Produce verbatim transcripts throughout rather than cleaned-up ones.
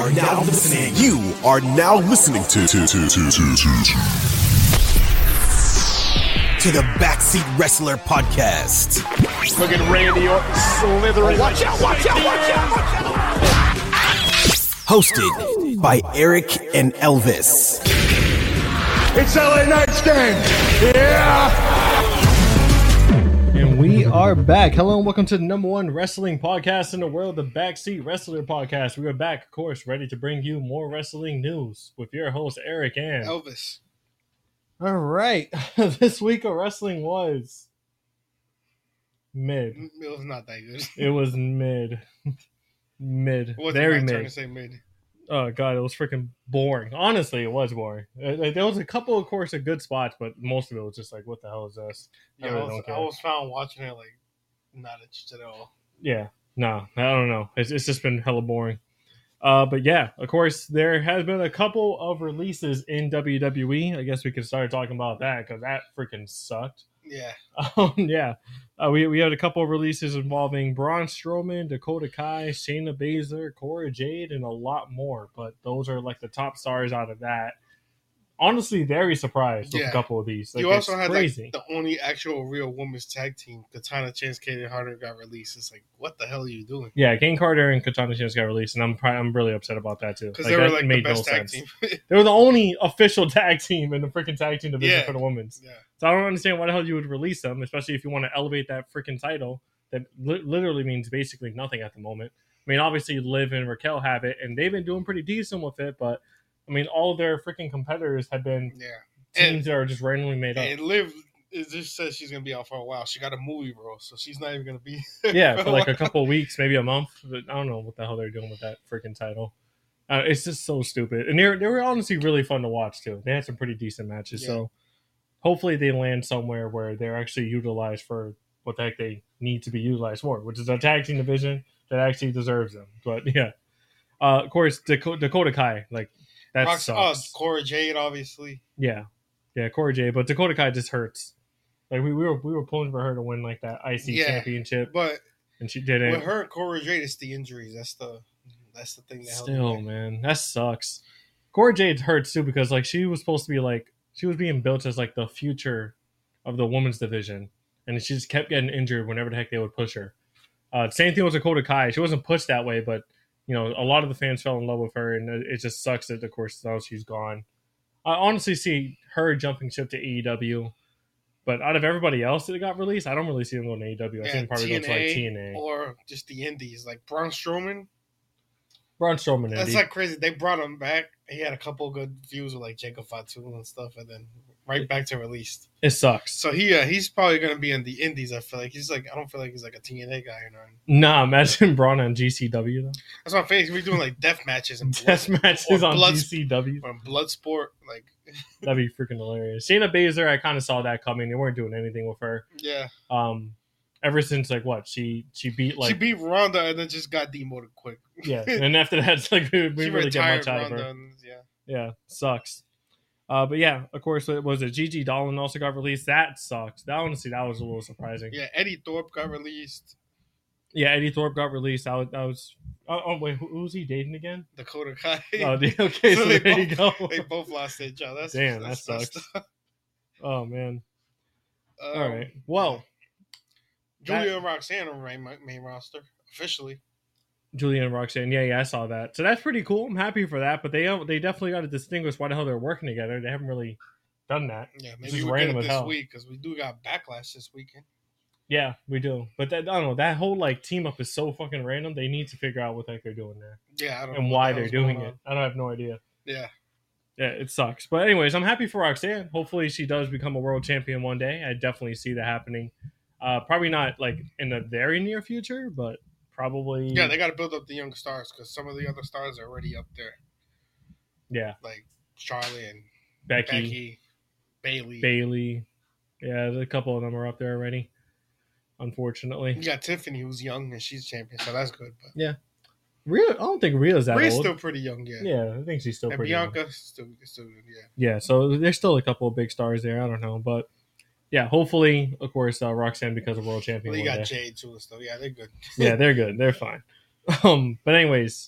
are now listening. You are now listening to to to to to to, to the Backseat Wrestler Podcast. Look at Randy Orton slithering. Oh, watch out! Watch out! Watch out! Watch out! Hosted by Eric and Elvis. It's L A Knight's game. Yeah. And we are back. Hello and welcome to the number one wrestling podcast in the world, the Backseat Wrestler Podcast. We are back, of course, ready to bring you more wrestling news with your host, Eric and Elvis. All right. This week of wrestling was mid. It was not that good. It was mid. Mid. It wasn't Very my turn mid. to say mid. Oh, God, it was freaking boring. Honestly, it was boring. Uh, like, there was a couple, of course, of good spots, but most of it was just like, what the hell is this? Yeah, I, really was, don't care. I was found watching it like not interested at all. Yeah, no, I don't know. It's, it's just been hella boring. Uh, but yeah, of course, there has been a couple of releases in W W E. I guess we could start talking about that because that freaking sucked. Yeah. Um, yeah, uh, we we had a couple of releases involving Braun Strowman, Dakota Kai, Shayna Baszler, Cora Jade, and a lot more. But those are like the top stars out of that. Honestly, very surprised with Yeah. a couple of these. Like, you also it's had crazy. like the only actual real women's tag team, Katana Chance, Kaden Harder, got released. It's like, what the hell are you doing? Yeah, Kane Carter and Katana Chance got released, and I'm probably, I'm really upset about that too. Because Like, they were that like the made best no tag sense. team. They were the only official tag team in the freaking tag team division Yeah. for the women's. yeah. So I don't understand why the hell you would release them, especially if you want to elevate that freaking title that li- literally means basically nothing at the moment. I mean, obviously Liv and Raquel have it, and they've been doing pretty decent with it, but I mean, all of their freaking competitors have been Yeah. teams And, that are just randomly made up. and Liv, it just says she's going to be out for a while. She got a movie role, so she's not even going to be. Yeah, for like a couple of weeks, maybe a month. But I don't know what the hell they're doing with that freaking title. Uh, it's just so stupid, and they they were honestly really fun to watch too. They had some pretty decent matches, Yeah. so hopefully they land somewhere where they're actually utilized for what the heck they need to be utilized for, which is a tag team division that actually deserves them. But yeah, uh, of course Dakota, Dakota Kai, like that Rock, oh, sucks. Cora Jade, obviously. Yeah, yeah, Cora Jade, but Dakota Kai just hurts. Like we, we were we were pulling for her to win like that I C Yeah, championship, But and she didn't. with her and Cora Jade, it's the injuries. That's the that's the thing that held Still, me back. man, that sucks. Cora Jade hurts too because like she was supposed to be like she was being built as like the future of the women's division, and she just kept getting injured whenever the heck they would push her. Uh, same thing with Dakota Kai. She wasn't pushed that way, but you know a lot of the fans fell in love with her, and it it just sucks that of course now she's gone. I honestly see her jumping ship to A E W, but out of everybody else that got released, I don't really see them going to A E W. I see them probably go to like T N A. or just the indies, like Braun Strowman. Braun Strowman. That's Indy. like crazy. They brought him back. He had a couple of good views with like Jacob Fatu and stuff, and then right back to released. It sucks. So he uh, he's probably gonna be in the indies. I feel like he's like I don't feel like he's like a T N A guy or nothing. Nah, imagine Braun on G C W though. That's what I'm saying. We're doing like death matches and Death matches or on blood- G C W. or blood sport. Like That'd be freaking hilarious. Shayna Baszler, I kind of saw that coming. They weren't doing anything with her. yeah, Um, ever since like what she she beat like she beat Ronda and then just got demoted quick. yeah, and then after that, it's like we, we she really get retired much out Ronda. of her. And, yeah, Yeah, sucks. Uh, but yeah, of course, it was it Gigi Dolan also got released. That sucks. That honestly, that was a little surprising. yeah. Eddie Thorpe got released. Yeah, Eddie Thorpe got released. That was, that was oh, oh wait, who, who's he dating again? Dakota Kai. Oh, the, okay, so, So they there you go. They both lost their job. That's Damn, that's, that that's sucks. the- Oh man. um, All right. Well, Julia and Roxanne are main, main roster officially. Julia and Roxanne. Yeah, yeah, I saw that. So that's pretty cool. I'm happy for that. But they they definitely got to distinguish why the hell they're working together. They haven't really done that. Yeah, This maybe is we'll get random it as this hell. week because we do got backlash this weekend. Yeah, we do. But that, I don't know. That whole like team up is so fucking random. They need to figure out what the heck they're doing there Yeah, I don't and know what why the they're hell's doing going it. on. I don't have no idea. Yeah, Yeah, it sucks. But anyways, I'm happy for Roxanne. Hopefully, she does become a world champion one day. I definitely see that happening. Uh, probably not like in the very near future, but probably. yeah, they got to build up the young stars because some of the other stars are already up there, yeah, like Charlie and Becky, Becky, Bailey. Bailey. Yeah, a couple of them are up there already. Unfortunately, You got Tiffany, who's young and she's champion, so that's good. But Rhea. I don't think Rhea's that Rhea's old. still pretty young, yeah. Yeah, I think she's still and pretty young. Bianca still, still, yeah. Yeah, so there's still a couple of big stars there. I don't know, but yeah, hopefully, of course, uh, Roxanne becomes a world champion. Well, you one got day. Jade too and stuff. Yeah, they're good. Yeah, they're good. They're fine. Um, but anyways,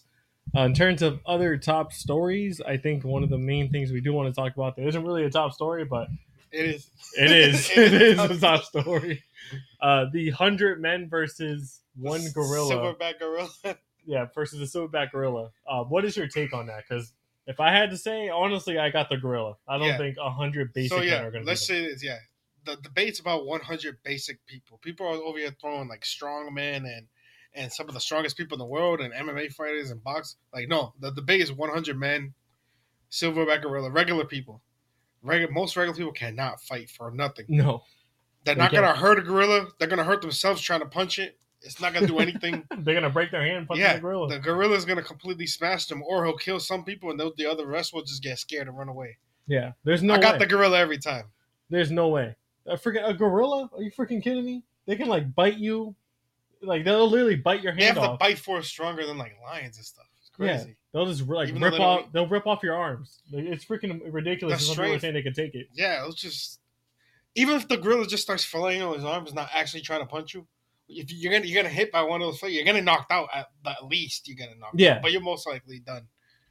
Uh, in terms of other top stories, I think one of the main things we do want to talk about that isn't really a top story, but It is. it is. it is a top story. Uh, the hundred men versus one gorilla. Silverback gorilla. Yeah, versus the silverback gorilla. Uh, what is your take on that? Because if I had to say, honestly, I got the gorilla. I don't Yeah. think a hundred basic So men yeah, are going to. let's say this. Yeah, the debate's about one hundred basic people. People are over here throwing like strong men and and some of the strongest people in the world and M M A fighters and box. Like no, the debate is one hundred men, silverback gorilla, regular people. Regular, most regular people cannot fight for nothing. No, They're They not can't. gonna hurt a gorilla. They're gonna hurt themselves trying to punch it. It's not gonna do anything. they're going to break their hand punching yeah, the gorilla. the gorilla's gonna completely smash them, or he'll kill some people, and they'll- the other rest will just get scared and run away. Yeah, there's no I got way. the gorilla every time. There's no way. I forget a gorilla? Are you freaking kidding me? They can like bite you, like they'll literally bite your They hand have off. the bite force stronger than like lions and stuff. It's crazy. Yeah, they'll just like Even though rip they don't off. They'll rip off your arms. Like, it's freaking ridiculous. The Some people are strength- saying they can take it. Yeah, it's just even if the gorilla just starts filleting on his arms, not actually trying to punch you. If you're gonna you're gonna hit by one of those, you're gonna knocked out at the least. You're gonna knock. Yeah. out, but you're most likely done.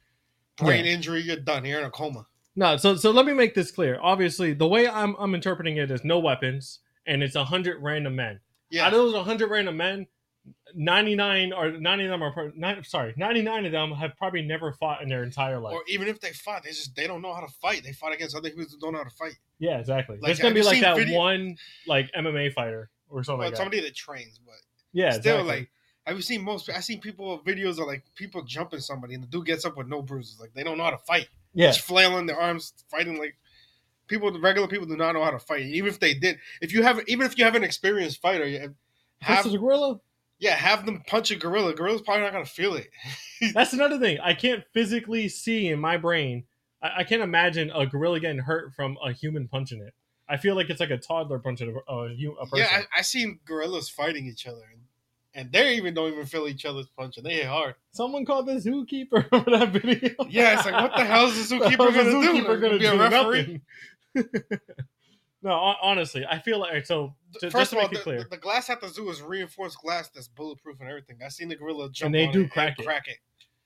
Brain Yeah. injury, you're done. You're in a coma. No, so so let me make this clear. Obviously, the way I'm I'm interpreting it is no weapons, and it's a hundred random men. Yeah, Out of those hundred random men, ninety nine or ninety of them are pro- nine, sorry, ninety nine of them have probably never fought in their entire life. or even if they fought, they just they don't know how to fight. They fought against other people who don't know how to fight. Yeah, exactly. Like, It's gonna have be you like seen that video- one like M M A fighter or something Well, like that. somebody that trains, but Yeah, still, exactly. like I've seen most. I've seen people videos of like people jumping somebody, and the dude gets up with no bruises. Like they don't know how to fight. yeah, Just flailing their arms, fighting like people. The regular people do not know how to fight. Even if they did, if you have, even if you have an experienced fighter, you have versus a gorilla. yeah, have them punch a gorilla. Gorilla's probably not gonna feel it. That's another thing. I can't physically see in my brain. I, I can't imagine a gorilla getting hurt from a human punching it. I feel like it's like a toddler punching a, a, hu- a person. Yeah, I, I seen gorillas fighting each other, and, and they even don't even feel each other's punch, and they hit hard. Someone called the zookeeper for that video. Yeah, it's like what the hell is the What the zookeeper hell is gonna the do? zookeeper gonna Be a do? referee? Nothing. No, hon- honestly, I feel like so. To, First just to of all, make it the, clear, the, the glass at the zoo is reinforced glass that's bulletproof and everything. I seen the gorilla jump And they on do it crack and it. crack it,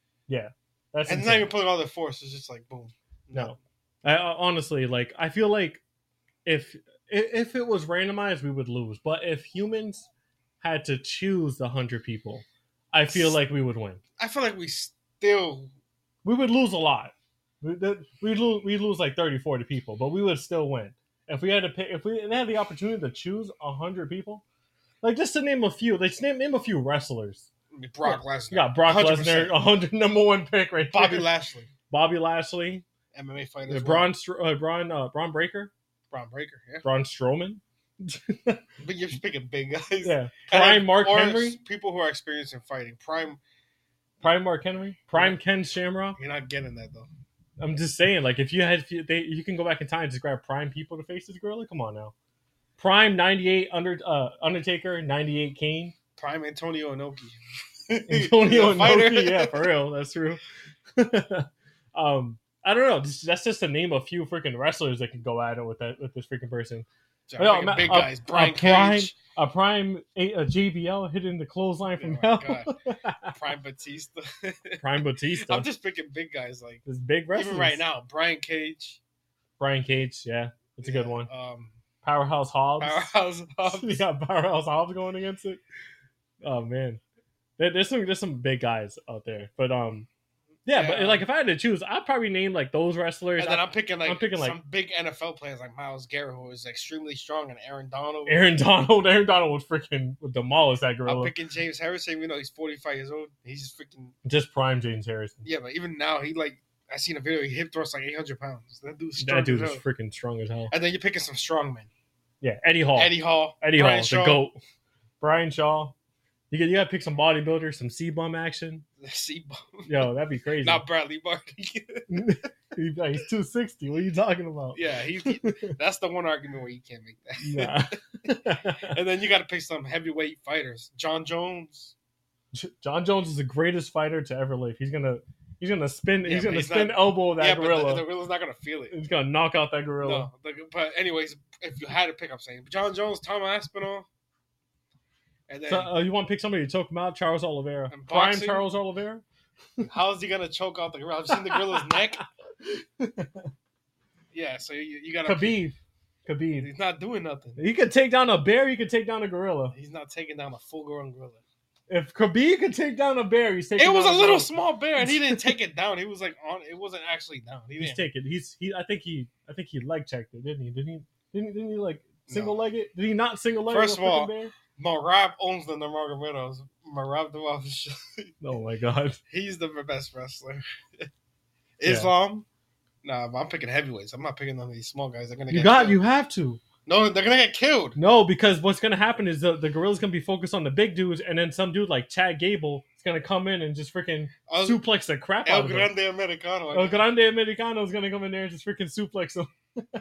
that's and it's insane. not even putting all their force. It's just like boom. No, I, I- honestly, like I feel like if i- if it was randomized, we would lose. But if humans had to choose the hundred people, I feel like we would win. I feel like we still. We would lose a lot. We we lose we lose like thirty, forty people, but we would still win if we had to pick. If we had the opportunity to choose a hundred people, like just to name a few, let's name name a few wrestlers. Brock Lesnar. You got Brock one hundred Lesnar, percent. a hundred number one pick right Bobby there. Lashley, Bobby Lashley, M M A fighter. uh, as well. Braun Str- uh, Braun uh, Braun Breaker, Braun Breaker. Yeah, Braun Strowman. but you're picking big guys. Yeah, And Prime then- Mark or Henry, People who are experienced in fighting. Prime. Prime Mark Henry, Prime Ken Shamrock. You're not getting that though. I'm just saying, like if you had, if you, they, you can go back in time and just grab Prime people to face this gorilla. Come on now, Prime ninety-eight under uh, Undertaker, ninety-eight Kane. Prime Antonio Inoki. Antonio He's a fighter. Inoki, yeah, for real, that's true. um, I don't know. Just, that's just to name a few freaking wrestlers that can go at it with that with this freaking person. I'm Yo, picking ma- big a- guys. Brian a Prime, Cage. a Prime, a, a J B L hitting the clothesline from Oh hell. my Prime Batista. Prime Batista. I'm just picking big guys like this big wrestler. even right now. Brian Cage. Brian Cage, yeah, that's a good Yeah, one. Um, Powerhouse Hobbs. Powerhouse Hobbs. You got Powerhouse Hobbs going against it. Oh man, there, there's some there's some big guys out there, but um, yeah, Yeah. but like if I had to choose, I'd probably name like those wrestlers. And then I- I'm picking like I'm picking, like- some big N F L players like Myles Garrett, who is extremely strong, and Aaron Donald. Aaron Donald, Aaron Donald would freaking would demolish that I'm gorilla. picking James Harrison, even though he's forty-five years old. He's just freaking Just prime James Harrison. yeah, but even now he like I seen a video. He hip thrusts like eight hundred pounds. That dude's strong That dude as is hell. freaking strong as hell. And then you're picking some strong men. Yeah, Eddie Hall, Eddie Hall, Eddie Brian Hall, Shaw, the goat. Brian Shaw. You got you got to pick some bodybuilders, some C bum action. C-Bone. Yo, that'd be crazy. Not Bradley Barty. He's like, he's two sixty. What are you talking about? yeah, he, he- that's the one argument where you can't make that. Nah. And then you got to pick some heavyweight fighters. John Jones. John Jones is the greatest fighter to ever live. He's gonna he's gonna spin Yeah, he's but gonna he's spin not- elbow that yeah, but gorilla. the, the gorilla's not gonna feel it. He's gonna knock out that gorilla. No, the, but anyways, if you had to pick, I'm saying John Jones, Tom Aspinall, and then So, uh, you want to pick somebody to choke him out? Charles Oliveira. And Prime boxing? Charles Oliveira. How is he gonna choke out the gorilla? I've seen the gorilla's neck. Yeah, so you, you gotta. Khabib. Khabib. He's not doing nothing. He could take down a bear. He could take down a gorilla. He's not taking down a full-grown gorilla. If Khabib could take down a bear, he's taking. It was down a a little gorilla. small bear, and he didn't take it down. He was like on. It wasn't actually down. He He's didn't. taking. He's he. I think he. I think he leg checked it, didn't he? Didn't he? Didn't, didn't he like single leg it? Did he not single leg? First a of all, bear? Marab owns the Nurmagomedovs. Marab Dvalishvili. Oh my god. He's the best wrestler. Islam. Nah, but I'm picking heavyweights. I'm not picking none of these small guys. They're gonna You get got. killed. You have to. No, they're gonna get killed. No, because what's gonna happen is the the gorilla's gonna be focused on the big dudes, and then some dude like Chad Gable is gonna come in and just freaking El, suplex the crap out El of him. Grande Americano. El Grande Americano is gonna come in there and just freaking suplex him.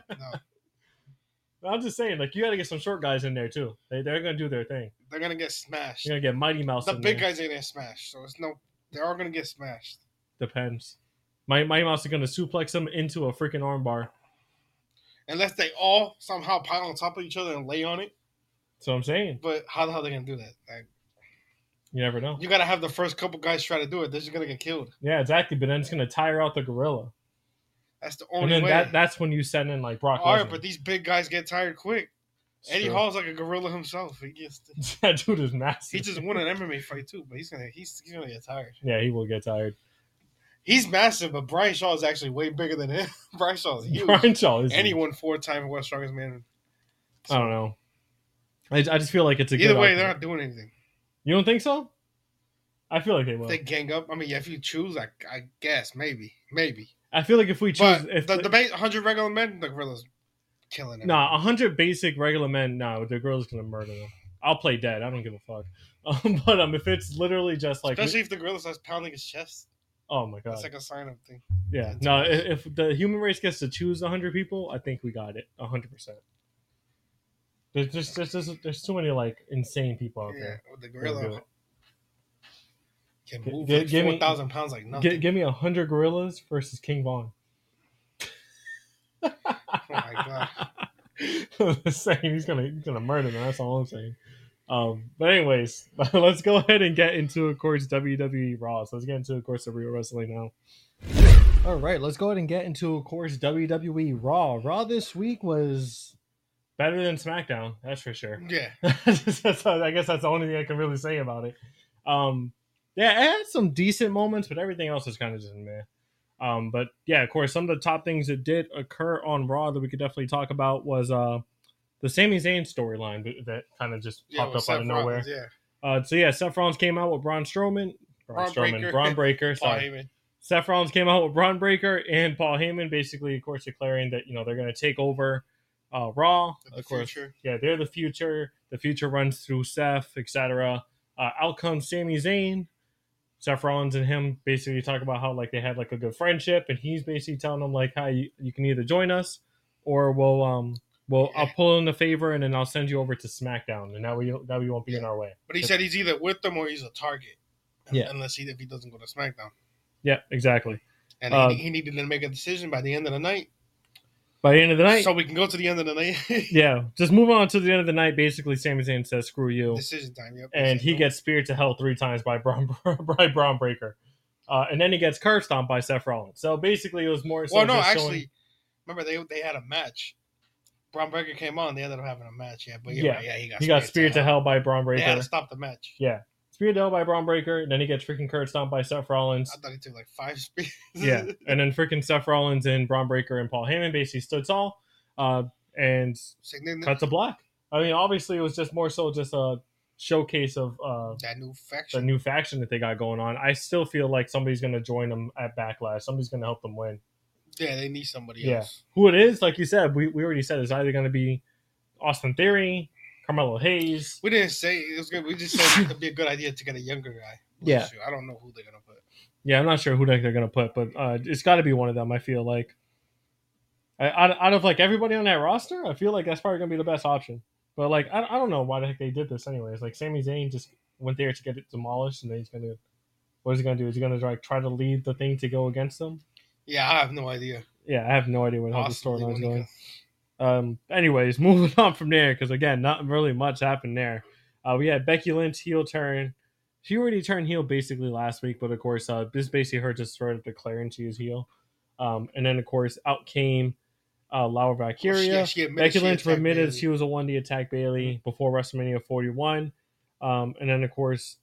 No, I'm just saying, like, you got to get some short guys in there too. They they're gonna do their thing. they're gonna get smashed. You're gonna get Mighty Mouse. The in big there. guys are gonna get smashed. So it's no. They are gonna get smashed. Depends. Mighty, Mighty Mouse is gonna suplex them into a freaking armbar. Unless they all somehow pile on top of each other and lay on it. So I'm saying, But how the hell are they gonna do that? Like, you never know. you gotta have the first couple guys try to do it. They're just gonna get killed. Yeah, exactly. But then it's gonna tire out the gorilla, That's the and only then way. that that's when you send in like Brock all Lesnar. right, but these big guys get tired quick. It's Eddie true. Hall's like a gorilla himself. He gets. That dude is massive. He just won an M M A fight too, but he's gonna he's, he's gonna get tired. Yeah, he will get tired. He's massive, but Brian Shaw is actually way bigger than him. Brian Shaw is huge. Brian Shaw is. And he won four times World's Strongest Man. I don't know. I, I just feel like it's a Either good way, argument. they're not doing anything. You don't think so? I feel like they will. If they gang up. I mean, yeah, if you choose, I, I guess maybe, maybe. I feel like if we choose, But if the the, debate, one hundred regular men, the gorilla's killing them. nah, a hundred basic regular men, no, the girl's gonna murder them. I'll play dead. I don't give a fuck. Um, but um, if it's literally just like, Especially if the gorilla starts pounding his chest. oh my god, That's like a sign of thing. yeah, no. If, if the human race gets to choose a hundred people, I think we got it, a hundred percent. There's just there's, there's there's too many like insane people out Yeah, there. with the do gorilla it. can Gi- move gi- like give me- four thousand pounds like nothing. G- give me a hundred gorillas versus King Von. Oh my god. I'm saying he's gonna he's gonna murder them. That's all I'm saying. Um, but anyways, let's go ahead and get into, of course, W W E Raw. So let's get into, of course, the real wrestling now. All right, let's go ahead and get into, of course, W W E Raw. Raw this week was better than SmackDown, that's for sure. Yeah. That's, I guess that's the only thing I can really say about it. Um, yeah, it had some decent moments, but everything else is kind of just meh. Um, but yeah, of course, some of the top things that did occur on Raw that we could definitely talk about was uh, the Sami Zayn storyline that, that kind of just Yeah, popped with up out Seth of nowhere. Rollins, yeah. Uh, so yeah, Seth Rollins came out with Braun Strowman, Braun, Braun Strowman, Breaker. Braun Breaker. Paul Sorry, Heyman. Seth Rollins came out with Braun Breaker and Paul Heyman, basically, of course, declaring that you know they're going to take over uh, Raw. The of course, future. yeah, they're the future. The future runs through Seth, et cetera. Uh, out comes Sami Zayn. Seth Rollins and him basically talk about how like they had like a good friendship, and he's basically telling them like, "Hi, you, you can either join us, or we'll um, well, I'll pull in the favor, and then I'll send you over to SmackDown, and now we now we won't be in our way." But he said he's either with them or he's a target. Yeah. Unless he if he doesn't go to SmackDown. Yeah, exactly. And Uh, he, he needed to make a decision by the end of the night. By the end of the night, So we can go to the end of the night. yeah, just move on to the end of the night. Basically, Sami Zayn says, "Screw you," Decision time, yep. and he No. gets speared to hell three times by Braun, by Braun Breaker, uh, and then he gets curb stomped by Seth Rollins. So basically, it was more. So Well, no, just actually, showing- remember they they had a match. Braun Breaker came on. They ended up having a match. Yeah, but Yeah. yeah, right, yeah, he got he got speared to hell by Braun They had Breaker. to stop the match. Yeah, speared to hell by Braun Breaker. Then he gets freaking curb stomped by Seth Rollins. I thought he took like five spears. Yeah, and then freaking Seth Rollins and Braun Breaker and Paul Heyman basically stood tall, uh, and Significant- cut to black. I mean, obviously, it was just more so just a showcase of uh, that new the faction. new faction that they got going on. I still feel like somebody's going to join them at Backlash. Somebody's going to help them win. Yeah, they need somebody Yeah. else. Who it is, like you said, we, we already said it's either going to be Austin Theory, Carmelo Hayes. We didn't say it was good. We just said it'd be a good idea to get a younger guy. Yeah. Shoot, I don't know who they're gonna put. Yeah, I'm not sure who the heck they're going to put, but uh, it's got to be one of them, I feel like. I, out, out of like everybody on that roster, I feel like that's probably going to be the best option. But like, I, I don't know why the heck they did this anyways. Like, Sami Zayn just went there to get it demolished, and then he's going to, what is he going to do? Is he going to like try to lead the thing to go against them? Yeah, I have no idea. Yeah, I have no idea what how the Possibly storyline's when he going. goes- Um, anyways, moving on from there, because again, not really much happened there. Uh, we had Becky Lynch heel turn. she already turned heel basically last week, but of course, uh, this basically her just started declaring she is heel. Um, and then of course, out came uh, Laura Valkyria. Well, she- she admitted Becky she Lynch attacked admitted Bayley. she was the one to attack Bailey before WrestleMania forty-one. Um, and then of course,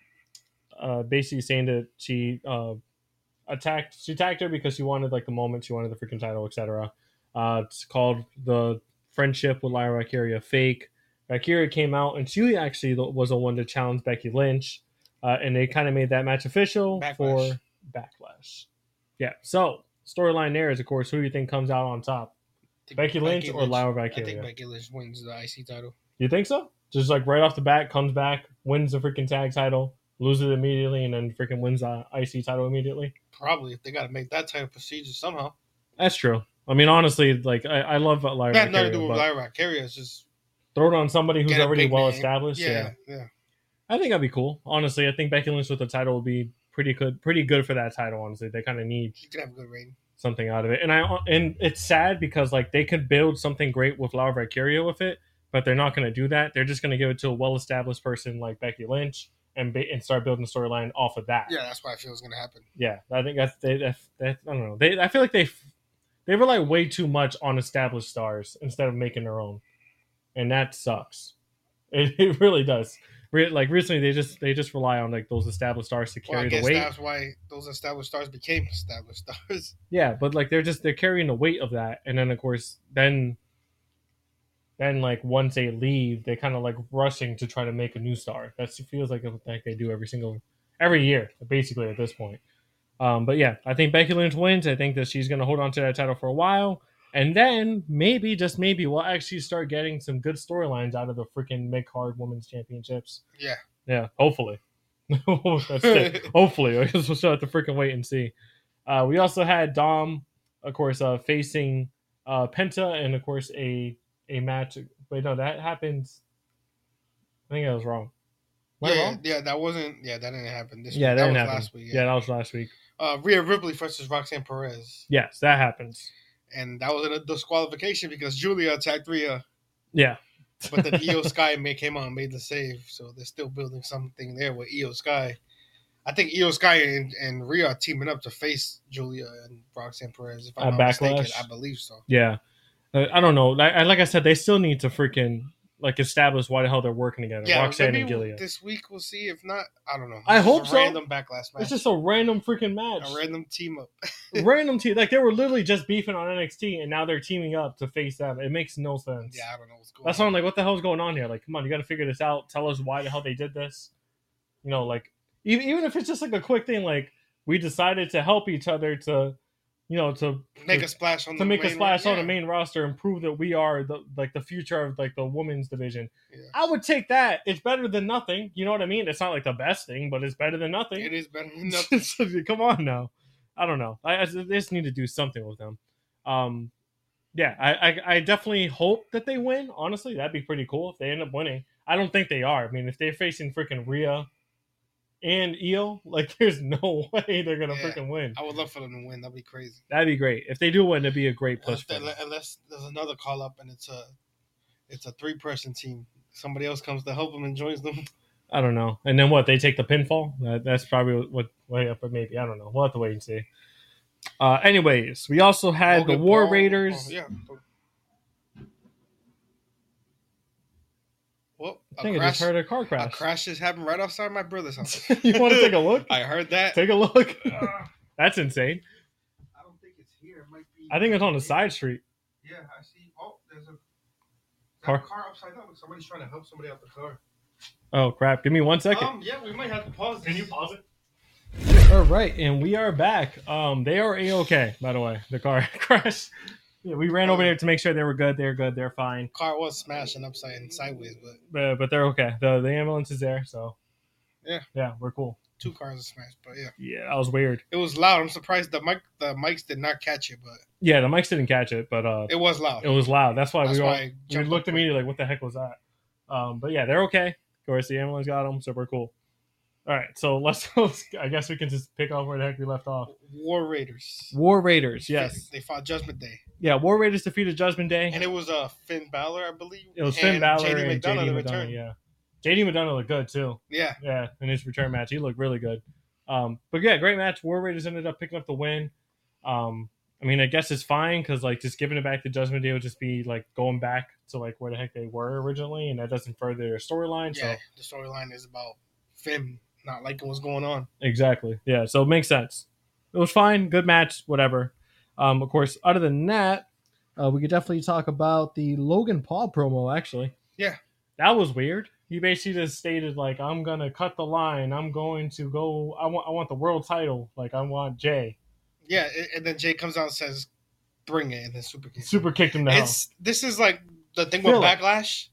uh, basically saying that she uh, attacked she attacked her because she wanted like the moment, she wanted the freaking title, et cetera. Uh, it's called the friendship with Lyra Valkyria fake. Valkyria came out and she actually was the one to challenge Becky Lynch, uh, and they kind of made that match official Backlash. for Backlash. Yeah. So storyline there is, of course, who do you think comes out on top? I think Becky Lynch or Lyra Valkyria? I think Becky Lynch wins the I C title. You think so? Just like right off the bat, comes back, wins the freaking tag title, loses it immediately, and then freaking wins the I C title immediately. Probably if they got to make that type of procedure somehow. That's true. I mean, honestly, like I, I love Lyra That had nothing Valkyria, to do with but Lyra Valkyria. It's just throw it on somebody who's get a already big well name. established. Yeah. Yeah, yeah. I think that'd be cool. Honestly, I think Becky Lynch with the title would be pretty good, pretty good for that title. Honestly, they kind of need She could have a good rating. something out of it, and I and it's sad because like they could build something great with Lyra Valkyria with it, but they're not going to do that. They're just going to give it to a well-established person like Becky Lynch and ba- and start building a storyline off of that. Yeah, that's what I feel is going to happen. Yeah, I think that's they. That, that, I don't know. They I feel like they they rely way too much on established stars instead of making their own, and that sucks. It, it really does. Re- like recently, they just they just rely on like those established stars to Well, I carry the guess weight. that's why those established stars became established stars. Yeah, but like they're just they're carrying the weight of that, and then of course then then like once they leave, they kind of like rushing to try to make a new star. That feels like like they do every single every year, basically at this point. Um, but yeah, I think Becky Lynch wins. I think that she's going to hold on to that title for a while, and then maybe just maybe we'll actually start getting some good storylines out of the freaking mid card women's championships. Yeah. Yeah, hopefully. That's it. Hopefully, I guess we'll still have to freaking wait and see. Uh, we also had Dom, of course, uh, facing uh, Penta, and of course a a match. Wait, no, that happens. I think I was wrong. Am I Yeah, wrong? yeah, that wasn't. Yeah, that didn't happen this Yeah, week. that, That didn't was happen. last week. Yeah. Yeah. that was last week. Uh, Rhea Ripley versus Roxanne Perez, Yes, that happens. and that was a disqualification because Julia attacked Rhea, Yeah, but then Io Sky made, came out and made the save. So they're still building something there with Io Sky. I think Io Sky and, and Rhea are teaming up to face Julia and Roxanne Perez. If I'm At not Backlash? mistaken, I believe so. yeah. Uh, I don't know. Like, like I said, they still need to freaking like establish why the hell they're working together. Yeah, Roxanne maybe and Gilead. this week we'll see. If not, I don't know. I It's hope a so. Random backlash match. It's just a random freaking match. a random team up. Random team. Like they were literally just beefing on N X T, and now they're teaming up to face them. It makes no sense. Yeah, I don't know what's going That's on. why I'm like, what the hell's going on here? Like, come on, you got to figure this out. Tell us why the hell they did this. You know, like even even if it's just like a quick thing, like we decided to help each other to, you know, to Make to, a splash on to the make a main splash ro- on the yeah. main roster and prove that we are the like the future of like the women's division. Yeah. I would take that. It's better than nothing. You know what I mean? It's not like the best thing, but it's better than nothing. It is better than nothing. Come on now. I don't know. I, I just need to do something with them. Um, yeah, I, I, I definitely hope that they win. Honestly, that'd be pretty cool if they end up winning. I don't think they are. I mean, if they're facing freaking Rhea and Io, like, there's no way they're gonna Yeah. freaking win. I would love for them to win. That'd be crazy. That'd be great. If they do win, it'd be a great push. Unless, For them. unless, unless there's another call up and it's a it's a three person team. Somebody else comes to help them and joins them. I don't know. And then what? They take the pinfall. That, that's probably what. Way up, but maybe I don't know. We'll have to wait and see. Uh, anyways, we also had Logan the War Paul- Raiders. oh, yeah. Well, I a think I crash, just heard a car a crash. crash just happened right outside my brother's house. You want to take a look? I heard that. Take a look. That's insane. I don't think it's here. It might be. I think it's on the side street. Yeah, I see. Oh, there's a Car- car, car upside down. Somebody's trying to help somebody out the car. Oh crap! Give me one second. Um, yeah, we might have to pause. This. pause it? All right, and we are back. Um, they are a okay. By the way, the car crashed. Yeah, we ran over there to make sure they were good. They're good. They're fine. Car was smashing upside and sideways, but But, but they're okay. The the ambulance is there, so Yeah. yeah, we're cool. two cars are smashed. But yeah, Yeah, that was weird. it was loud. I'm surprised the mic the mics did not catch it, but Yeah, the mics didn't catch it, but uh, it was loud. it was loud. That's why That's we all why I we jumped looked up immediately like, what the heck was that? Um, but yeah, they're okay. Of course, the ambulance got them, so we're cool. All right, so let's. I guess we can just pick off where the heck we left off. War Raiders. War Raiders, yes, They fought Judgment Day. yeah. War Raiders defeated Judgment Day. And it was uh, Finn Balor, I believe. It was Finn and Balor J D and McDonough, J D the McDonough, return. yeah. J D McDonough looked good too. Yeah, Yeah, in his return match, he looked really good. Um, but yeah, great match. War Raiders ended up picking up the win. Um, I mean, I guess it's fine because like just giving it back to Judgment Day would just be like going back to like where the heck they were originally, and that doesn't further their storyline. yeah. So The storyline is about Finn not liking what's going on. exactly, yeah. So it makes sense. It was fine, good match, whatever. Um, of course, other than that, uh, we could definitely talk about the Logan Paul promo. Actually, Yeah, that was weird. He basically just stated like, "I'm gonna cut the line. I'm going to go. I want. I want the world title. Like I want Jay." yeah. And- And then Jay comes out and says, "Bring it," and then super kicks him. Super kicked him to hell. It's this is like the thing with Filler. Backlash.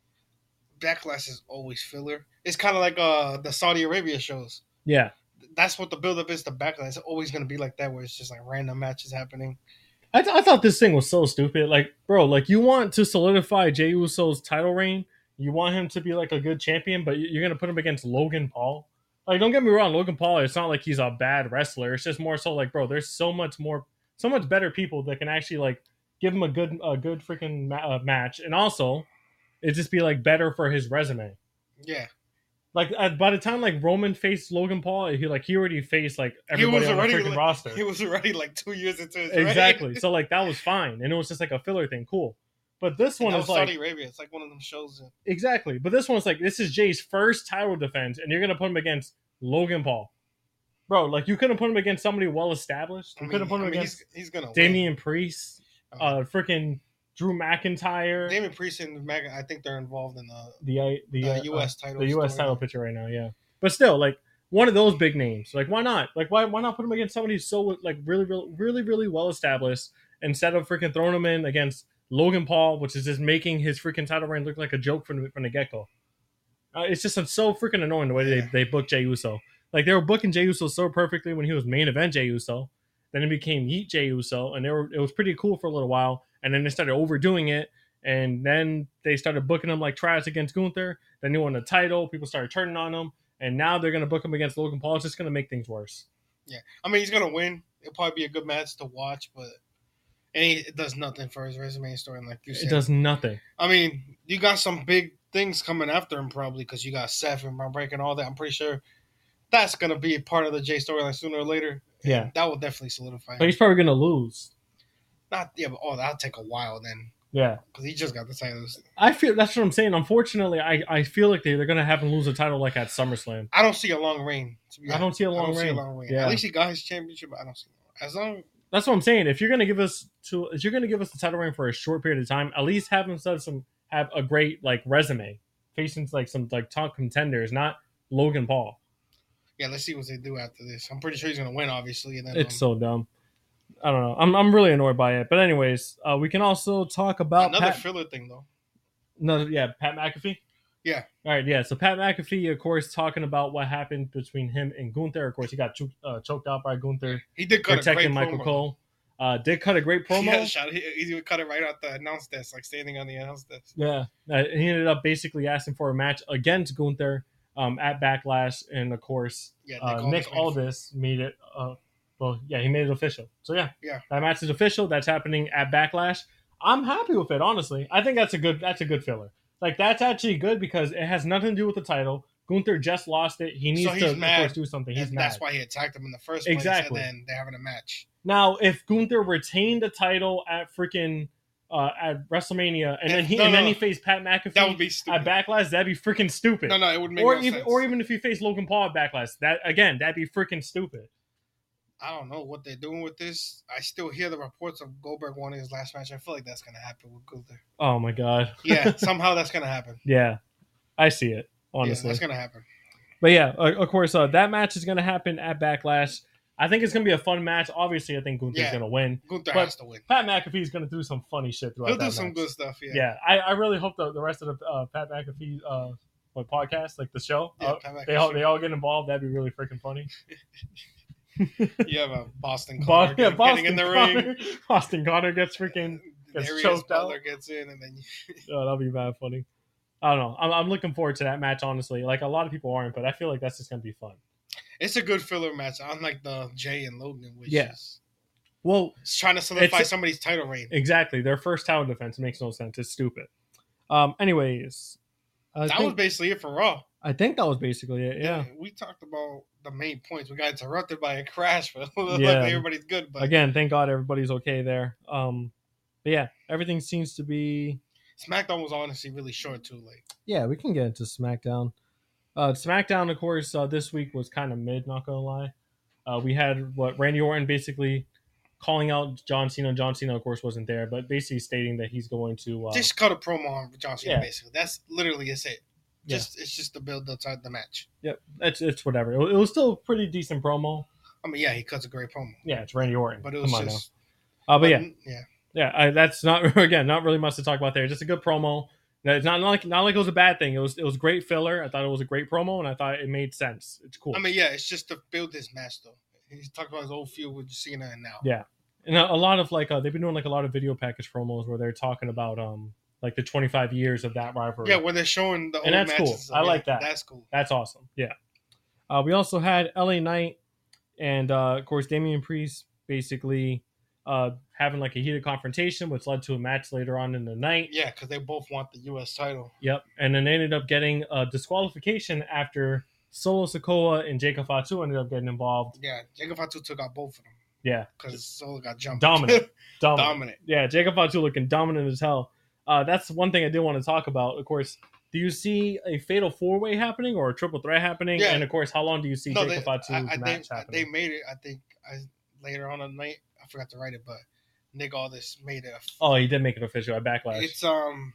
Backlash is always filler. It's kind of like uh the Saudi Arabia shows. Yeah. That's what the buildup is to Backlash. It's always going to be like that, where it's just like random matches happening. I, th- I thought this thing was so stupid. Like, bro, like you want to solidify Jey Uso's title reign. You want him to be like a good champion, but you- you're going to put him against Logan Paul. Like, don't get me wrong, Logan Paul, it's not like he's a bad wrestler. It's just more so like, bro, there's so much more, so much better people that can actually like give him a good, a good freaking ma- uh, match. And also, it just be like better for his resume. Yeah, Like uh, by the time like Roman faced Logan Paul, he like he already faced like he everybody was on the already freaking like, roster. he was already like two years into his reign. Exactly. So like that was fine, and it was just like a filler thing, cool. But this And one that is was like Saudi Arabia. It's like one of them shows. That, exactly. But this one's like this is Jay's first title defense, and you're gonna put him against Logan Paul, bro. Like you couldn't put him against somebody well established. I You mean, couldn't put him I mean, against he's, he's gonna win. Damian Priest, Uh, uh, freaking Drew McIntyre, Damian Priest and Meg, I think they're involved in the the uh, the uh, uh, U S title. the U S story. title picture right now. Yeah, but still, like one of those big names. Like why not? Like why why not put him against somebody so like really really really really well established instead of freaking throwing him in against Logan Paul, which is just making his freaking title reign look like a joke from the, from the get go. Uh, it's just so freaking annoying the way Yeah. they they book Jey Uso. Like they were booking Jey Uso so perfectly when he was main event Jey Uso. Then it became Yeet Jey Uso, and they were it was pretty cool for a little while. And then they started overdoing it, and then they started booking him like trash against Gunther. Then he won the title. People started turning on him, and now they're gonna book him against Logan Paul. It's just gonna make things worse. I mean, he's gonna win. It'll probably be a good match to watch, but and he, it does nothing for his resume story. And like you said, It does nothing. I mean, you got some big things coming after him probably because you got Seth and Braun Breaker and all that. I'm pretty sure that's gonna be a part of the Jay storyline sooner or later. Yeah. And that will definitely solidify But him. he's probably gonna lose. Not yeah, but oh, that'll take a while then Yeah. because he just got the titles. I feel that's what I'm saying. Unfortunately, I, I feel like they, they're gonna have him lose the title like at SummerSlam. I don't see a long reign. To be I don't see a honest. long I don't see reign. a long reign. Yeah. At least he got his championship. But I don't see as long. That's what I'm saying. If you're gonna give us to, if you're gonna give us the title reign for a short period of time, at least have him have some have a great like resume, facing like some like top contenders, not Logan Paul. Yeah, let's see what they do after this. I'm pretty sure he's gonna win, obviously. And then It's um, so dumb. I don't know. I'm I'm really annoyed by it. But anyways, uh, we can also talk about another Pat, filler thing though. another yeah Pat McAfee. Yeah. All right. Yeah. So Pat McAfee, of course, talking about what happened between him and Gunther. Of course, he got choked, uh, choked out by Gunther, He did cut a protecting great Michael promo. Cole. Uh, did cut a great promo. Yeah, shot. He, he would cut it right out the announce desk, like standing on the announce desk. Yeah, uh, he ended up basically asking for a match against Gunther um, at Backlash, and of course, Yeah, Nick uh, Aldis Nick made- Aldis made it. Uh, well, yeah, he made it official. So yeah, Yeah. that match is official. That's happening at Backlash. I'm happy with it, honestly. I think that's a good. That's a good filler. Like that's actually good because it has nothing to do with the title. Gunther just lost it. He needs So he's to, of mad, course, do something. He's and mad. that's why he attacked him in the first place. Exactly. And then they're having a match. Now, if Gunther retained the title at freaking uh, at WrestleMania, and then he No, and then no. he faced Pat McAfee That would be at stupid. Backlash, that'd be freaking stupid. No, no, it would make or no even sense. or even if you face Logan Paul at Backlash, that again, that'd be freaking stupid. I don't know what they're doing with this. I still hear the reports of Goldberg wanting his last match. I feel like that's gonna happen with Gunther. Oh my god. Yeah, somehow that's gonna happen. Yeah, I see it Yeah, honestly. that's gonna happen. But yeah, uh, of course, uh, that match is gonna happen at Backlash. I think it's gonna be a fun match. Obviously, I think Gunther's Yeah. gonna win. Gunther But- has to win. Pat McAfee's gonna do some funny shit throughout He'll that do some match. good stuff. Yeah. Yeah, I, I really hope the, the rest of the uh, Pat McAfee uh, what, podcast, like the show, Yeah, uh, Pat McAfee they all show. they all get involved. That'd be really freaking funny. You have a Boston Bo- Connor yeah, getting, Boston getting in the Connor, ring. Boston Connor gets freaking. Gets Darius choked Butler out. gets in, and then Oh, that'll be bad funny. I don't know. I'm, I'm looking forward to that match. Honestly, like a lot of people aren't, but I feel like that's just gonna be fun. it's a good filler match. Unlike the Jay and Logan, which Yeah. is Well, it's trying to solidify It's- somebody's title reign. exactly. Their first title defense makes no sense. It's stupid. Um. Anyways, I that think, was basically it for Raw. I think that was basically it. Yeah. We talked about the main points. We got interrupted by a crash, but Yeah. luckily everybody's good. But Again, thank God everybody's okay there. Um, but yeah, everything seems to be. SmackDown was honestly really short too. Like, Yeah, we can get into SmackDown. Uh, SmackDown, of course, uh, this week was kind of mid. Not gonna lie. Uh, we had what Randy Orton basically calling out John Cena. John Cena, of course, wasn't there, but basically stating that he's going to uh, just cut a promo on John Cena. Yeah. Basically, that's literally it's it. Yeah. Just it's just to build outside the match. Yep, it's it's whatever. It, wa- it was still a pretty decent promo. I mean, yeah, he cuts a great promo, Yeah, it's Randy Orton. but it was Come on just. now. Uh, but yeah, yeah. yeah, I, that's not again not really much to talk about there. Just a good promo. No, It's not, not like not like it was a bad thing. It was it was great filler. I thought it was a great promo, and I thought it made sense. It's cool. I mean, yeah, it's just to build this match though. He's talking about his old feud with Cena and now. Yeah, and a, a lot of like uh, they've been doing like a lot of video package promos where they're talking about um like the twenty-five years of that rivalry. Yeah, when they're showing the And old that's cool. matches. I like that. That's cool. That's awesome. Yeah. Uh, we also had L A Knight and uh, of course Damian Priest basically uh, having like a heated confrontation, which led to a match later on in the night. Yeah, because they both want the U S title. Yep. And then they ended up getting a disqualification after Solo Sikoa and Jacob Fatu ended up getting involved. Yeah, Jacob Fatu took out both of them Yeah. because Solo got jumped. Dominant. Dominant. Dominant. Yeah, Jacob Fatu looking dominant as hell. Uh, that's one thing I did want to talk about. Of course, do you see a fatal four way happening or a triple threat happening? Yeah. And of course, how long do you see No, Jacob they, Fatu's I, I match think happening? they made it. I think I, later on in the night, I forgot to write it, but Nick Aldis made it. Oh, he did make it official at Backlash. It's um,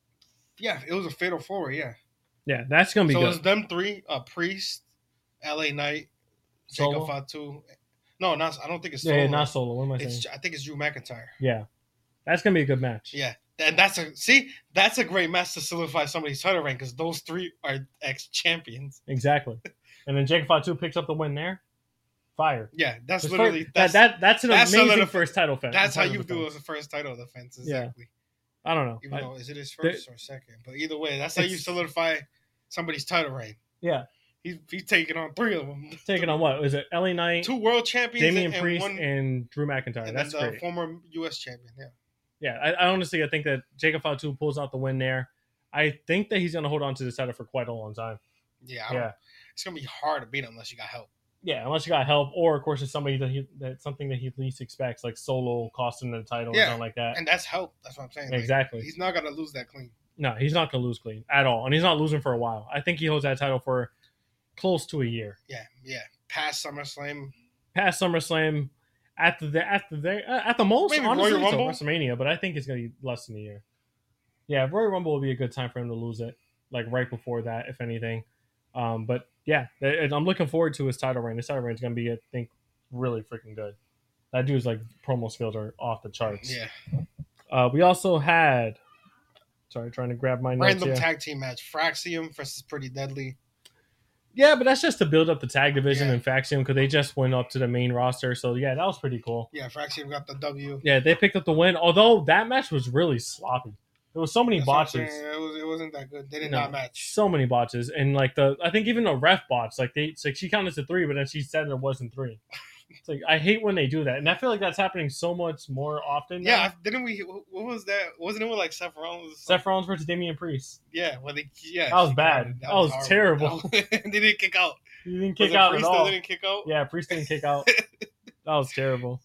yeah, it was a fatal four. Yeah, yeah, that's gonna be so good. it's them three: uh, Priest, L A Knight, Solo? Jacob Fatu. No, not. I don't think it's Yeah, Solo. yeah, not Solo. What am I saying? It's, I think it's Drew McIntyre. Yeah, that's gonna be a good match. Yeah, and that's a see. That's a great match to solidify somebody's title rank because those three are ex champions. Exactly. And then Jacob Fatu picks up the win there. Fire. Yeah, that's His literally first- that's that, that that's an that's amazing solidif- first title defense. that's how title you do it defense. as a first title defense. Yeah. Exactly. I don't know. Even I- though is it his first or second, but either way, that's how you It's- solidify somebody's title rank. yeah, He's he's taking on three of them. taking on what is it? L A Knight, Two world champions, Damian and, Priest, one, and Drew McIntyre. and That's then the great. former U S champion. Yeah, Yeah, I, I honestly I think that Jacob Fatu pulls out the win there. I think that he's going to hold on to this title for quite a long time. yeah, I don't, Yeah, It's gonna be hard to beat him unless you got help. yeah, unless you got help, or of course it's somebody that he that's something that he least expects, like Solo costing the title or Yeah, something like that. And that's help. That's what I'm saying. Like, Exactly. he's not gonna lose that clean. No, he's not going to lose clean at all, and he's not losing for a while. I think he holds that title for close to a year. Yeah, yeah. Past SummerSlam. Past SummerSlam, at the at the there at the most, Maybe honestly, Royal until Rumble? WrestleMania, but I think it's going to be less than a year. Yeah, Royal Rumble will be a good time for him to lose it, like right before that, if anything. Um, but yeah, and I'm looking forward to his title reign. His title reign is going to be, I think, really freaking good. That dude's like promo skills are off the charts. Yeah. Uh, we also had, sorry, trying to grab my notes Random here. tag team match. Fraxium versus Pretty Deadly. Yeah, but that's just to build up the tag division Yeah. and faction because they just went up to the main roster. So yeah, that was pretty cool. Yeah, Fraxium got the W. Yeah, they picked up the win. Although that match was really sloppy. There was so many That's what I'm botches. saying. It, was, it wasn't that good. They did No, not match. So many botches, and like the I think even the ref bots, like they it's like she counted to three, but then she said it wasn't three. It's like I hate when they do that, and I feel like that's happening so much more often. now. Yeah, didn't we? What was that? Wasn't it with like Seth Rollins? or Seth Rollins versus Damian Priest. Yeah, when they yeah, That was she bad. counted. That was horrible. terrible. That was- they didn't kick out. He didn't Was kick it out Priest at that all. didn't kick out. Yeah, Priest didn't kick out. That was terrible.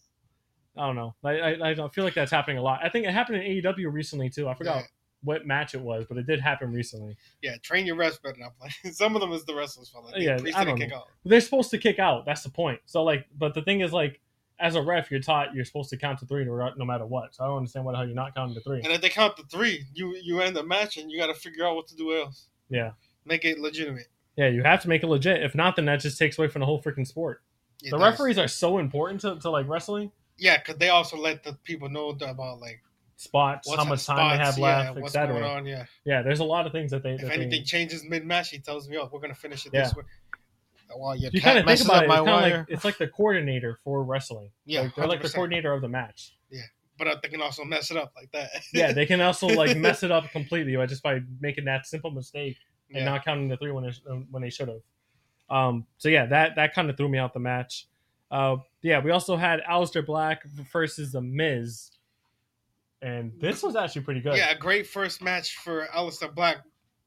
I don't know. I, I I don't feel like that's happening a lot. I think it happened in A E W recently too. I forgot Yeah. what match it was, but it did happen recently. Yeah, train your refs better not play. Some of them is the wrestlers' fault. Like, Yeah, Priest I didn't don't kick know. out. They're supposed to kick out. That's the point. So like, but the thing is like, as a ref, you're taught you're supposed to count to three no, no matter what. So I don't understand why the hell you're not counting to three. And if they count the three, you you end the match and you got to figure out what to do else. Yeah, Make it legitimate. yeah, you have to make it legit. If not, then that just takes away from the whole freaking sport. It the does. referees are so important to, to like wrestling Yeah, because they also let the people know about like spots, what's how on much time they spots, have yeah, left, what's going et cetera. on. Yeah, Yeah, there's a lot of things that they. if that anything they, changes mid match, he tells me, "Oh, we're gonna finish it Yeah. this way." Well, your you cat kind of think messes about up it. my It's kind of wire. like it's like the coordinator for wrestling. Yeah, like, they're like the one hundred percent. coordinator of the match. But uh, they can also mess it up like that. Yeah, they can also like mess it up completely by just by making that simple mistake and Yeah. not counting the three when they, when they should have. Um, so yeah, that that kind of threw me out the match. Uh, yeah, we also had Aleister Black versus The Miz, and this was actually pretty good. Yeah, a great first match for Aleister Black.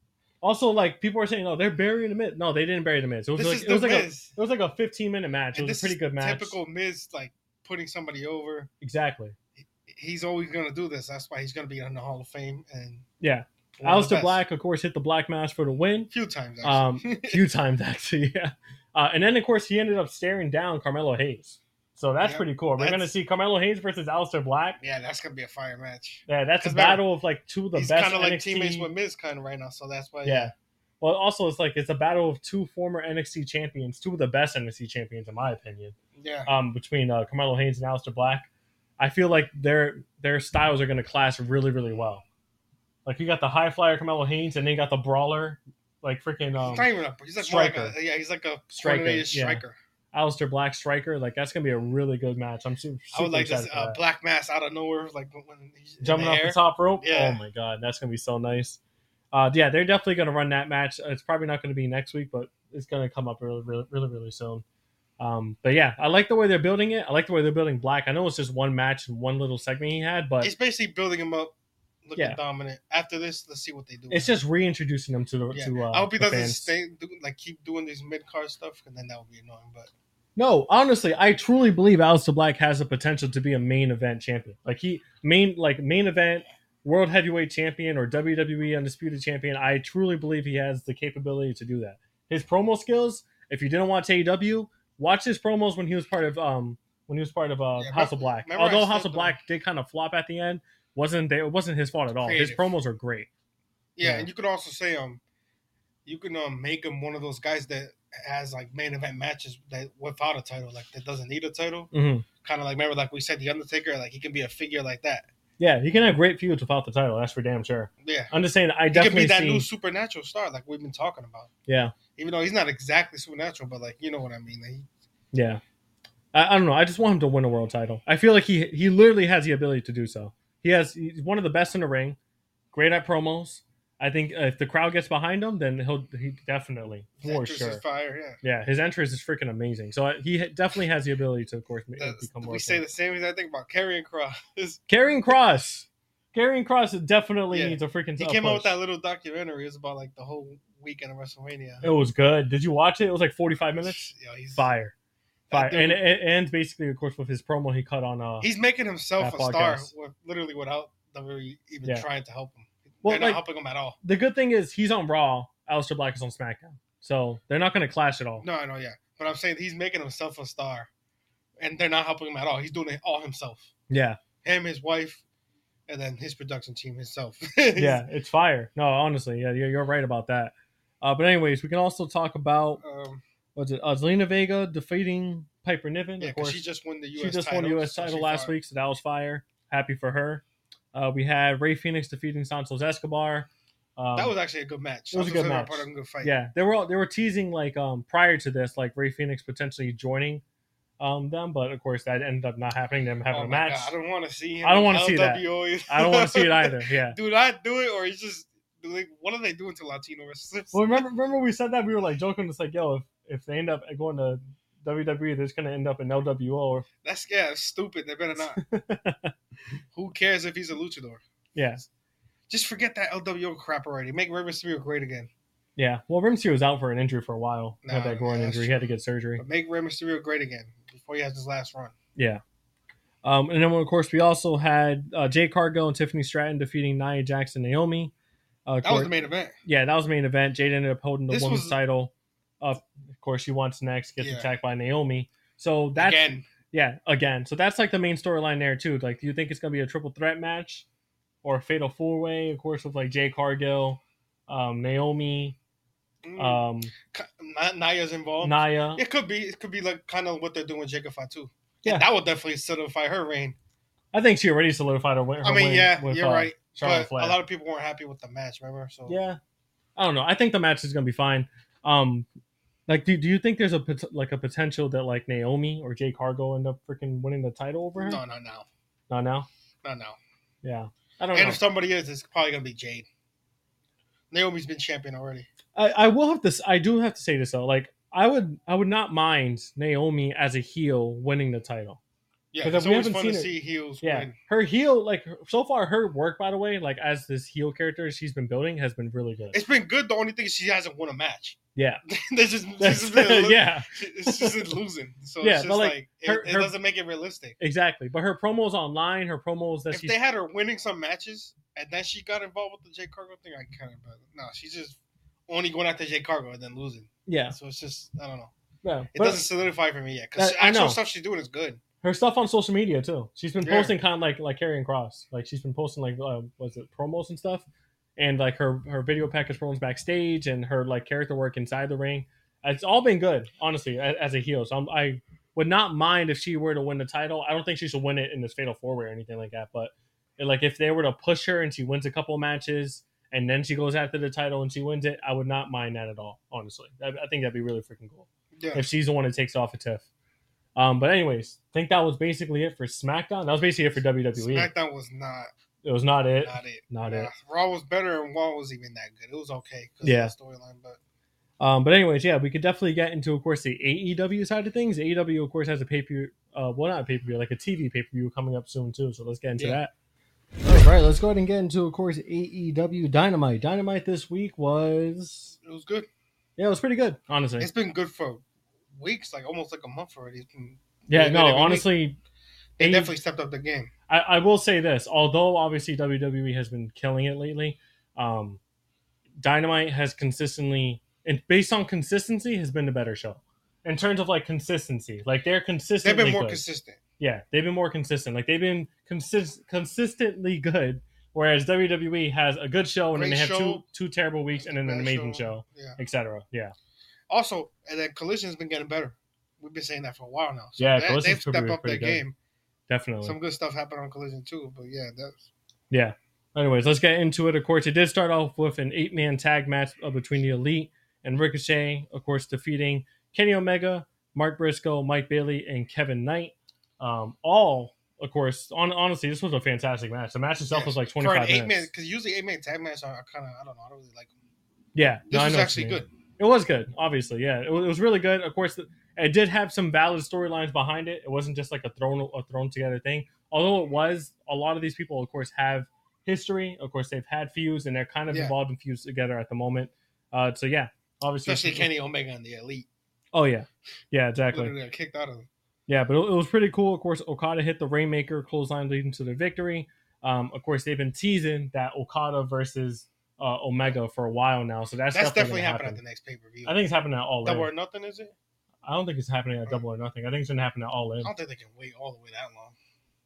Also, like people are saying, oh, they're burying the Miz. No, they didn't bury the Miz. It was This like is it was the like a Miz. it was like a fifteen minute match. It And was a this pretty is good match. typical Miz, like putting somebody over. Exactly. He's always gonna do this. That's why he's gonna be in the Hall of Fame. And Yeah. one of the Aleister best. Black, of course, hit the Black Mass for the win. A few times. Um, Actually. a few times actually, yeah. Uh, and then of course he ended up staring down Carmelo Hayes. So that's Yep. pretty cool. We're That's- gonna see Carmelo Hayes versus Aleister Black. yeah, that's gonna be a fire match. Yeah, that's a 'Cause battle of like two of the He's best kind of like N X T. teammates with Miz, kind of right now. So that's why. Yeah. Well, also it's like it's a battle of two former N X T champions, two of the best N X T champions in my opinion. Yeah. Um, between uh, Carmelo Hayes and Aleister Black, I feel like their their styles are going to clash really, really well. Like you got the high flyer Carmelo Hayes, and then you got the brawler, like freaking um, he's not even a. He's like more like striker. a, yeah. He's like a Striker, coordinated yeah. striker. Aleister Black striker. Like that's going to be a really good match. I'm super, super I would like excited this for uh, that. black mass out of nowhere, like when he's in Jumping the off air. the top rope. Yeah. Oh my god, that's going to be so nice. Uh, yeah, they're definitely going to run that match. It's probably not going to be next week, but it's going to come up really, really, really, really soon. Um, but yeah, I like the way they're building it. I like the way they're building Black. I know it's just one match and one little segment he had, but It's basically building him up, looking Yeah. dominant. After this, let's see what they do. it's just reintroducing them to the Yeah. to. Uh, I hope he the doesn't fans. stay do, like keep doing these mid card stuff, and then that would be annoying. But No, honestly, I truly believe Aleister Black has the potential to be a main event champion. Like he main like main event world heavyweight champion or W W E undisputed champion. I truly believe he has the capability to do that. His promo skills. If you didn't watch A E W, watch his promos when he was part of um when he was part of uh, Yeah, House remember- of Black. remember I Although said House of the- Black did kind of flop at the end, wasn't they? It wasn't his fault at all. His Creative. promos are great. yeah, Yeah. and you could also say um, you can um make him one of those guys that has like main event matches that without a title, like that doesn't need a title. hmm Kind of like remember like we said the Undertaker, like he can be a figure like that. Yeah, he can have great feuds without the title. That's for damn sure. Yeah, I'm just saying. I he could definitely be that see. new supernatural star like we've been talking about. Yeah. Even though he's not exactly supernatural, but like you know what I mean. Like, he, Yeah, I, I don't know. I just want him to win a world title. I feel like he he literally has the ability to do so. He has he's one of the best in the ring, great at promos. I think if the crowd gets behind him, then he'll he definitely his for entrance sure. is fire. Yeah. Yeah, his entrance is freaking amazing. So I- he ha- definitely has the ability to, of course, ma- That's- become we world say champion. the same as I think about Karrion Kross. Carrying Cross, Carrying Cross definitely Yeah. needs a freaking. He a came out with push. that little documentary. It was about like the whole weekend of WrestleMania. It was good. Did you watch it? It was like forty-five minutes. Yeah, he's Fire, That fire, and dude- it ends basically, of course, with his promo he cut on. Uh, he's making himself That a star, podcast. with, literally without them really even Yeah. trying to help him. Well, They're not like- helping him at all. the good thing is he's on Raw. Aleister Black is on SmackDown, so they're not going to clash at all. No, I know, yeah, but I'm saying he's making himself a star, and they're not helping him at all. He's doing it all himself. Yeah, Him, his wife, and then his production team himself. yeah, it's fire. No, honestly, yeah, you're, you're right about that. Uh, but anyways, we can also talk about Um, what's it? Uh, Zelina Vega defeating Piper Niven. yeah, of because course, she just won the U S she just title. won the U S so title she last fire. week, so that was fire. Happy for her. Uh, we had Ray Phoenix defeating Santos Escobar. Um, That was actually a good match. it was a Santos good Escobar match. Put on a good fight. yeah. They were all, they were teasing like um prior to this like Ray Phoenix potentially joining um them, but of course that ended up not happening. Them having Oh a my match. God, I don't want to see him. I don't in wanna see that. L W O. I don't want to see it either. Yeah. Do not do it, or he's just like, what are they doing to Latino wrestlers? Well, remember, remember we said that we were like joking. It's like, yo, if, if they end up going to W W E, they're just gonna end up in L W O. Or, That's yeah, it's stupid. They better not. Who cares if he's a luchador? yeah, Just forget that L W O crap already. Make Rey Mysterio great again. yeah. Well, Rey Mysterio was out for an injury for a while. He had Nah, that groin yeah, injury. that's He had to get surgery. But make Rey Mysterio great again before he has his last run. Yeah. Um, and then of course we also had uh, Jay Cargill and Tiffany Stratton defeating Nia Jax and Naomi. Uh, That was the main event. Yeah, that was the main event. Jade ended up holding the This women's was- title. Uh, of course, she wants next, gets Yeah. attacked by Naomi. So that's Again, yeah, again. So that's like the main storyline there too. Like, do you think it's gonna be a triple threat match or a fatal four way? Of course, with like Jay Cargill, um, Naomi, mm, um, Ka- N- Naya's involved. Naya. It could be. It could be like kind of what they're doing with Jacob Fatu. Yeah. Yeah, that would definitely solidify her reign. I think she already solidified her win. Her I mean, win yeah, with, you're uh, right. Charlotte But Flair. a lot of people weren't happy with the match. Remember? So Yeah, I don't know. I think the match is gonna be fine. Um, like, do, do you think there's a pot- like a potential that like Naomi or Jay Cargill end up freaking winning the title over her? no, no, no, Not now. no, no. Yeah, I don't And know. if somebody is, it's probably gonna be Jade. Naomi's been champion already. I, I will have to. s- I do have to say this though. Like, I would I would not mind Naomi as a heel winning the title. Yeah, 'Cause it's we always haven't fun to seen her- see heels Yeah, win. her heel, like so far, her work, by the way, like as this heel character she's been building, has been really good. It's been good. The only thing is she hasn't won a match. Yeah, There's just, she's That's- just been lo- yeah, It's just been losing. So Yeah, it's but, just like, like, it, her- it her- doesn't make it realistic. exactly. But her promos online, her promos that If she's they had her winning some matches and then she got involved with the Jay Cargo thing, I kind of but no, she's just only going after Jay Cargo and then losing. yeah, So it's just I don't know. yeah. It But doesn't solidify for me yet because Uh, I know. actual stuff she's doing is good. her stuff on social media too. She's been Yeah. posting kind of like like Karrion Cross. Like she's been posting like uh, was it promos and stuff, and like her her video package promos backstage and her like character work inside the ring. It's all been good, honestly, as, as a heel. So I'm, I would not mind if she were to win the title. I don't think she should win it in this fatal four way or anything like that. But like if they were to push her and she wins a couple matches and then she goes after the title and she wins it, I would not mind that at all. Honestly, I, I think that'd be really freaking cool Yeah. if she's the one that takes off a Tiff. Um, but anyways, I think that was basically it for SmackDown. That was basically it for W W E. SmackDown was not It was not it. not it. Not Nah, it. Raw was better and Raw was even that good. It was okay because Yeah. of the storyline, but Um, but anyways, yeah, we could definitely get into, of course, the A E W side of things. A E W, of course, has a pay per view. Uh, well, not a pay per view, like a T V pay per view coming up soon too. So let's get into Yeah. that. All right, let's go ahead and get into, of course, A E W Dynamite. Dynamite this week was it was good. yeah, it was pretty good, honestly. It's been good for weeks, like almost like a month already. It's been, Yeah, really good no, every week. honestly, They A E definitely stepped up the game. I, I will say this, although obviously W W E has been killing it lately, um, Dynamite has consistently, and based on consistency, has been the better show. In terms of like consistency, like they're They've consistently been more good. consistent. Yeah, they've been more consistent. Like they've been consist- consistently good, whereas W W E has a good show and then Great they have two show. two terrible weeks and then an Bad amazing show, Yeah. et cetera. Yeah, Also, and then Collision's been getting better. We've been saying that for a while now. So Yeah, they, Collision's they've stepped pretty- up their pretty good. game. definitely. Some good stuff happened on Collision too. But yeah, that's Yeah. Anyways, let's get into it. Of course, it did start off with an eight-man tag match uh, between the Elite and Ricochet, of course, defeating Kenny Omega, Mark Briscoe, Mike Bailey, and Kevin Knight. Um, all, of course, on, honestly, this was a fantastic match. The match itself yeah, was like for an twenty-five eight man minutes. because usually eight man tag matches are kind of I don't know I don't really like them. Yeah. This no, I was know what actually you mean. good. It was good, obviously. Yeah, it was, it was really good. Of course, it did have some valid storylines behind it. It wasn't just like a thrown a thrown together thing. Although it was, a lot of these people, of course, have history. Of course, they've had feuds and they're kind of Yeah. involved in feuds together at the moment. Uh, so yeah, obviously, Especially Kenny Omega and the Elite. Oh yeah, yeah, exactly. Literally got kicked out of them. Yeah, but it, it was pretty cool. Of course, Okada hit the Rainmaker clothesline leading to the victory. Um, of course, they've been teasing that Okada versus uh, Omega for a while now, so that's, That's definitely, definitely gonna happening happen. at the next pay per view. I think it's happening at All Double In. or nothing, is it? I don't think it's happening at Double or Nothing. I think it's gonna happen at All In. I don't think they can wait all the way that long.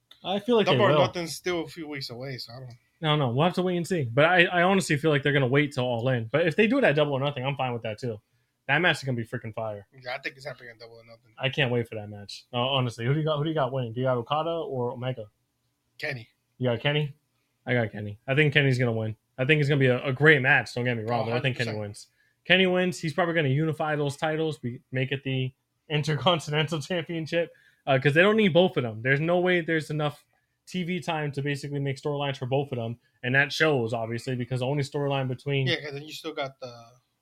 I feel like Double they or will. nothing's still a few weeks away, so I don't. No, no, we'll have to wait and see. But I, I honestly feel like they're gonna wait till All In. But if they do it at Double or Nothing, I'm fine with that too. That match is gonna be freaking fire. Yeah, I think it's happening at Double or Nothing. I can't wait for that match. Uh, honestly, who do you got? Who do you got winning? Do you got Okada or Omega? Kenny. You got Kenny? I got Kenny. I think Kenny's gonna win. I think it's gonna be a, a great match. Don't get me wrong, Oh, but I think Kenny one hundred wins. percent. Kenny wins. He's probably gonna unify those titles, be, make it the Intercontinental Championship, because they don't need both of them. There's no way there's enough T V time to basically make storylines for both of them, and that shows obviously because the only storyline between Yeah, because then you still got the.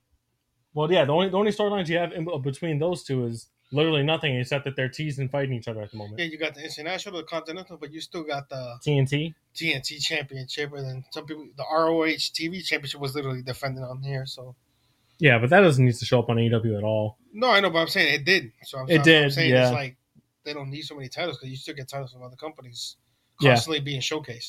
well, yeah, the only the only storylines you have in, between those two is literally nothing except that they're teasing and fighting each other at the moment. Yeah, you got the international, the continental, but you still got the T N T. T N T championship, and then some people, the R O H T V championship was literally defended on here. So Yeah, but that doesn't need to show up on A E W at all. no, I know, but I'm saying it did. So I'm, It I'm did, saying yeah. it's like they don't need so many titles because you still get titles from other companies Yeah. constantly being showcased.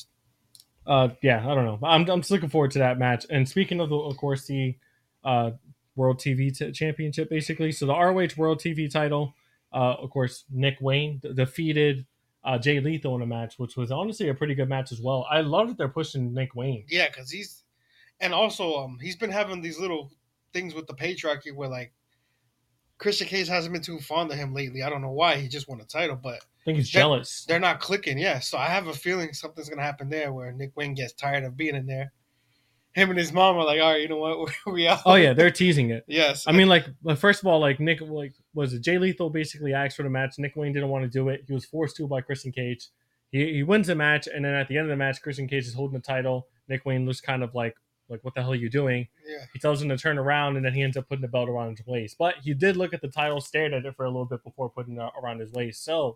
Uh, yeah, I don't know. I'm I'm just looking forward to that match. And speaking of, the, of course, the uh, World T V t- Championship, basically. So the R O H World T V title, uh, of course, Nick Wayne d- defeated uh, Jay Lethal in a match, which was honestly a pretty good match as well. I love that they're pushing Nick Wayne. Yeah, because he's and also um he's been having these little things with the patriarchy where like Christian Cage hasn't been too fond of him lately. I don't know why. He just won a title, but I think he's They're- jealous. they're not clicking. Yeah, so I have a feeling something's gonna happen there where Nick Wayne gets tired of being in there. Him and his mom are like, all right, you know what, we out. Oh yeah, they're teasing it. Yes. I mean, like, like, first of all, like Nick, like, was it Jay Lethal basically asked for the match? Nick Wayne didn't want to do it. He was forced to by Christian Cage. He he wins the match, and then at the end of the match, Christian Cage is holding the title. Nick Wayne looks kind of like, like, what the hell are you doing? yeah. He tells him to turn around, and then he ends up putting the belt around his waist. But he did look at the title, stared at it for a little bit before putting it around his waist. So,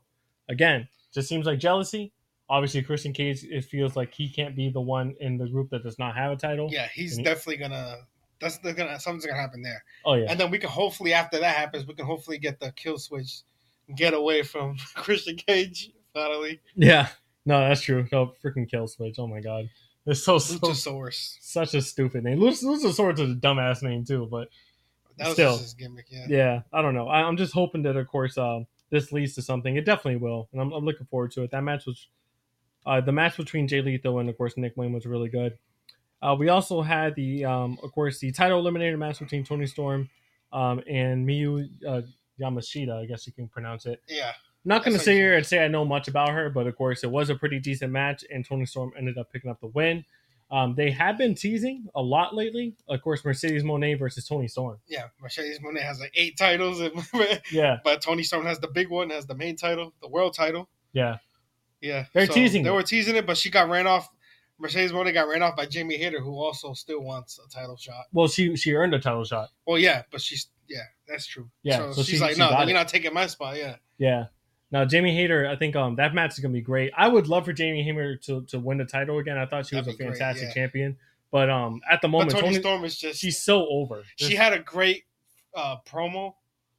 again, just seems like jealousy. Obviously, Christian Cage, it feels like he can't be the one in the group that does not have a title. Yeah, he's he, definitely gonna. That's the gonna something's gonna happen there. Oh yeah, and then we can hopefully after that happens, we can hopefully get the kill switch, get away from Christian Cage finally. Yeah, no, that's true. No freaking kill switch. Oh my god, it's so, so Luchasaurus. Such a stupid name. Luchasaurus is a dumbass name too, but that was still, just his gimmick. Yeah, yeah. I don't know. I, I'm just hoping that, of course, uh, this leads to something. It definitely will, and I'm, I'm looking forward to it. That match was. Uh, the match between Jay Lethal and, of course, Nick Wayne was really good. Uh, we also had the, um, of course, the title eliminator match between Toni Storm um, and Miyu uh, Yamashita. I guess you can pronounce it. Yeah. I'm not going to That's sit how you here say it. and say I know much about her, but of course, it was a pretty decent match, and Toni Storm ended up picking up the win. Um, they have been teasing a lot lately. Of course, Mercedes Moné versus Toni Storm. Yeah, Mercedes Moné has like eight titles, and, Yeah, but Toni Storm has the big one, has the main title, the world title. yeah. Yeah, They're teasing They it. were teasing it, but she got ran off. Mercedes Moné got ran off by Jamie Hayter, who also still wants a title shot. Well, she she earned a title shot. Well, yeah, but she's yeah, that's true. Yeah, so, so she's she- like, she no, got you're it. not taking my spot. Yeah, Yeah. Now, Jamie Hayter, I think um that match is gonna be great. I would love for Jamie Hayter to, to win the title again. I thought she was That'd a be great, fantastic yeah. champion, but um at the but moment, Toni Toni, Storm is just she's so over. she had a great uh, promo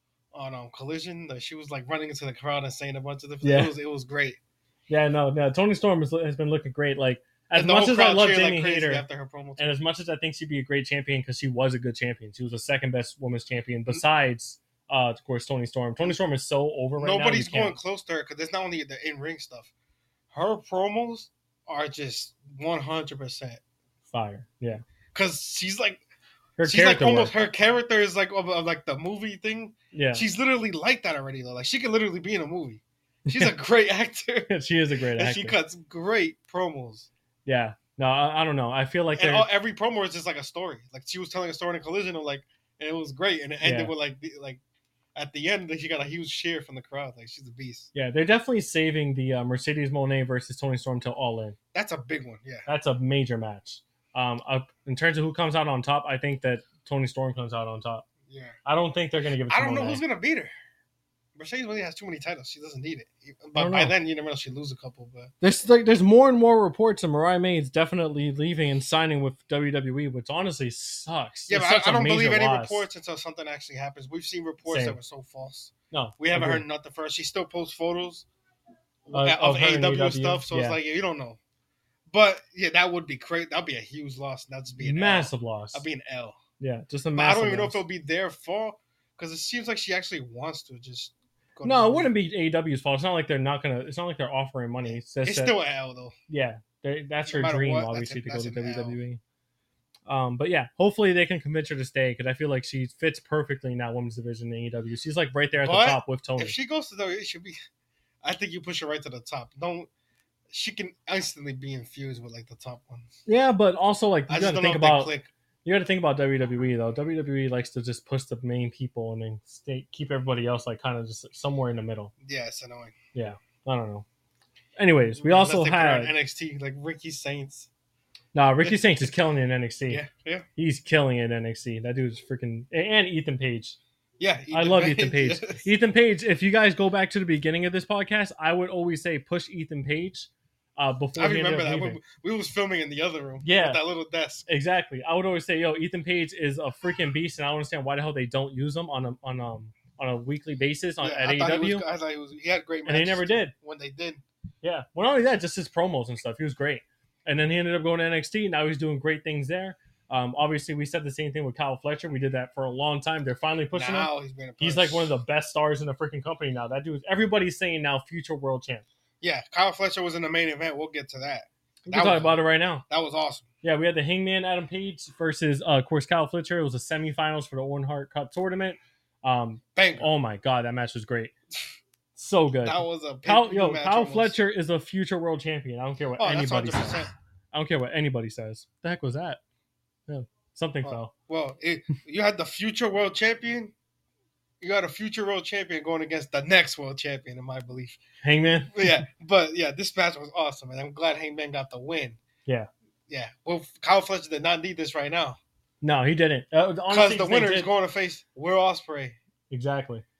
on um, Collision. That she was like running into the crowd and saying a bunch of different. Yeah. It was it was great. Yeah, no, no. Toni Storm has, has been looking great. Like as And the much whole as I crowd love cheered Jamie like crazy Hayter, after her promo. and as much as I think she'd be a great champion because she was a good champion, she was the second best women's champion besides, uh, of course, Toni Storm. Toni Storm is so over right now. Nobody's you can't- going close to her because there's not only the in ring stuff. Her promos are just one hundred percent fire. Yeah, because she's like her she's like character almost work. her character is like of, of like the movie thing. Yeah, She's literally like that already though. Like she could literally be in a movie. She's a great actor. she is a great And actor. she cuts great promos. Yeah, no, I, I don't know. I feel like And they're all, every promo is just like a story. Like she was telling a story in Collision, and like and it was great. And it ended Yeah. with like the, like at the end, she got a huge cheer from the crowd. Like she's a beast. yeah, they're definitely saving the uh, Mercedes Moné versus Toni Storm till All In. That's a big one. Yeah. That's a major match. Um, up in terms of who comes out on top, I think that Toni Storm comes out on top. Yeah. I don't think they're gonna give it to I don't know Moné. who's gonna beat her. Mercedes really has too many titles. She doesn't need it. I But don't by know. then, you never know. She lose a couple. But There's like there's more and more reports of Mariah May is definitely leaving and signing with W W E, which honestly sucks. yeah, It's but such I, I a don't major believe any loss. reports until something actually happens. We've seen reports Same. that were so false. No, We haven't agreed. heard nothing first. She still posts photos Uh, of, of her A E in W A E W, stuff. So yeah. it's like you don't know. But yeah, that would be great. That'd be a huge loss. That'd just be an massive L. loss. That'd be an L. Yeah, just a But I massive. don't even know loss. if it'll be their fault because it seems like she actually wants to just. Go to No, it the- wouldn't be A E W's fault. It's not like they're not gonna. It's not like they're offering money. It's just It's that- still an L though. yeah, they- that's No her matter dream, what, obviously, that's to a- go to that's an W W E. Um, but yeah, hopefully they can convince her to stay because I feel like she fits perfectly in that women's division in A E W. She's like right there at But the top with Tony. If she goes to W W E, it should be. I think you push her right to the top. Don't. She can instantly be infused with like the top ones. Yeah, but also like I you just got to don't know think if they about click. you got to think about W W E though. W W E likes to just push the main people and then stay keep everybody else like kind of just somewhere in the middle. Yeah, it's annoying. I don't know. Anyways, we Unless also they put her on had N X T like Ricky Saints. nah Ricky Saints is killing it in N X T. Yeah, yeah, He's killing it in N X T. That dude's freaking and Ethan Page. yeah. I love Ethan Page. Ethan Page, if you guys go back to the beginning of this podcast, I would always say push Ethan Page uh, before I he ended remember up that leaving. we, we was filming in the other room. Yeah. with that little desk. Exactly. I would always say, yo, Ethan Page is a freaking beast, and I don't understand why the hell they don't use him on a on um on a weekly basis on Yeah, at I thought he A E W. was- I thought he was. He had great And they matches never too, did. when they did. Yeah. Well, not only that, just his promos and stuff. He was great. And then he ended up going to N X T. Now he's doing great things there. Um, obviously, we said the same thing with Kyle Fletcher. We did that for a long time. They're finally pushing him. Now he's being a He's push. like one of the best stars in the freaking company now. That dude, everybody's saying now future world champ. Yeah, Kyle Fletcher was in the main event. We'll get to that. We That can talk was- about it right now. That was awesome. Yeah, we had the Hangman Adam Page versus, uh, of course, Kyle Fletcher. It was the semifinals for the Owen Hart Cup tournament. Um, Bang. oh my god, that match was great. So good. That was a Kyle, pay-per-view yo, match Kyle almost. Fletcher is a future world champion. I don't care what Oh, that's anybody one hundred says. percent. I don't care what anybody says. The heck was that? Yeah, something Oh. fell. Well, it, you had the future world champion. You had a future world champion going against the next world champion, in my belief. Hangman. But yeah, but yeah, this match was awesome, and I'm glad Hangman got the win. Yeah. Yeah. Well, Kyle Fletcher did not need this right now No, he didn't. Uh, because honestly, the they winner did. is going to face Will Ospreay. Exactly.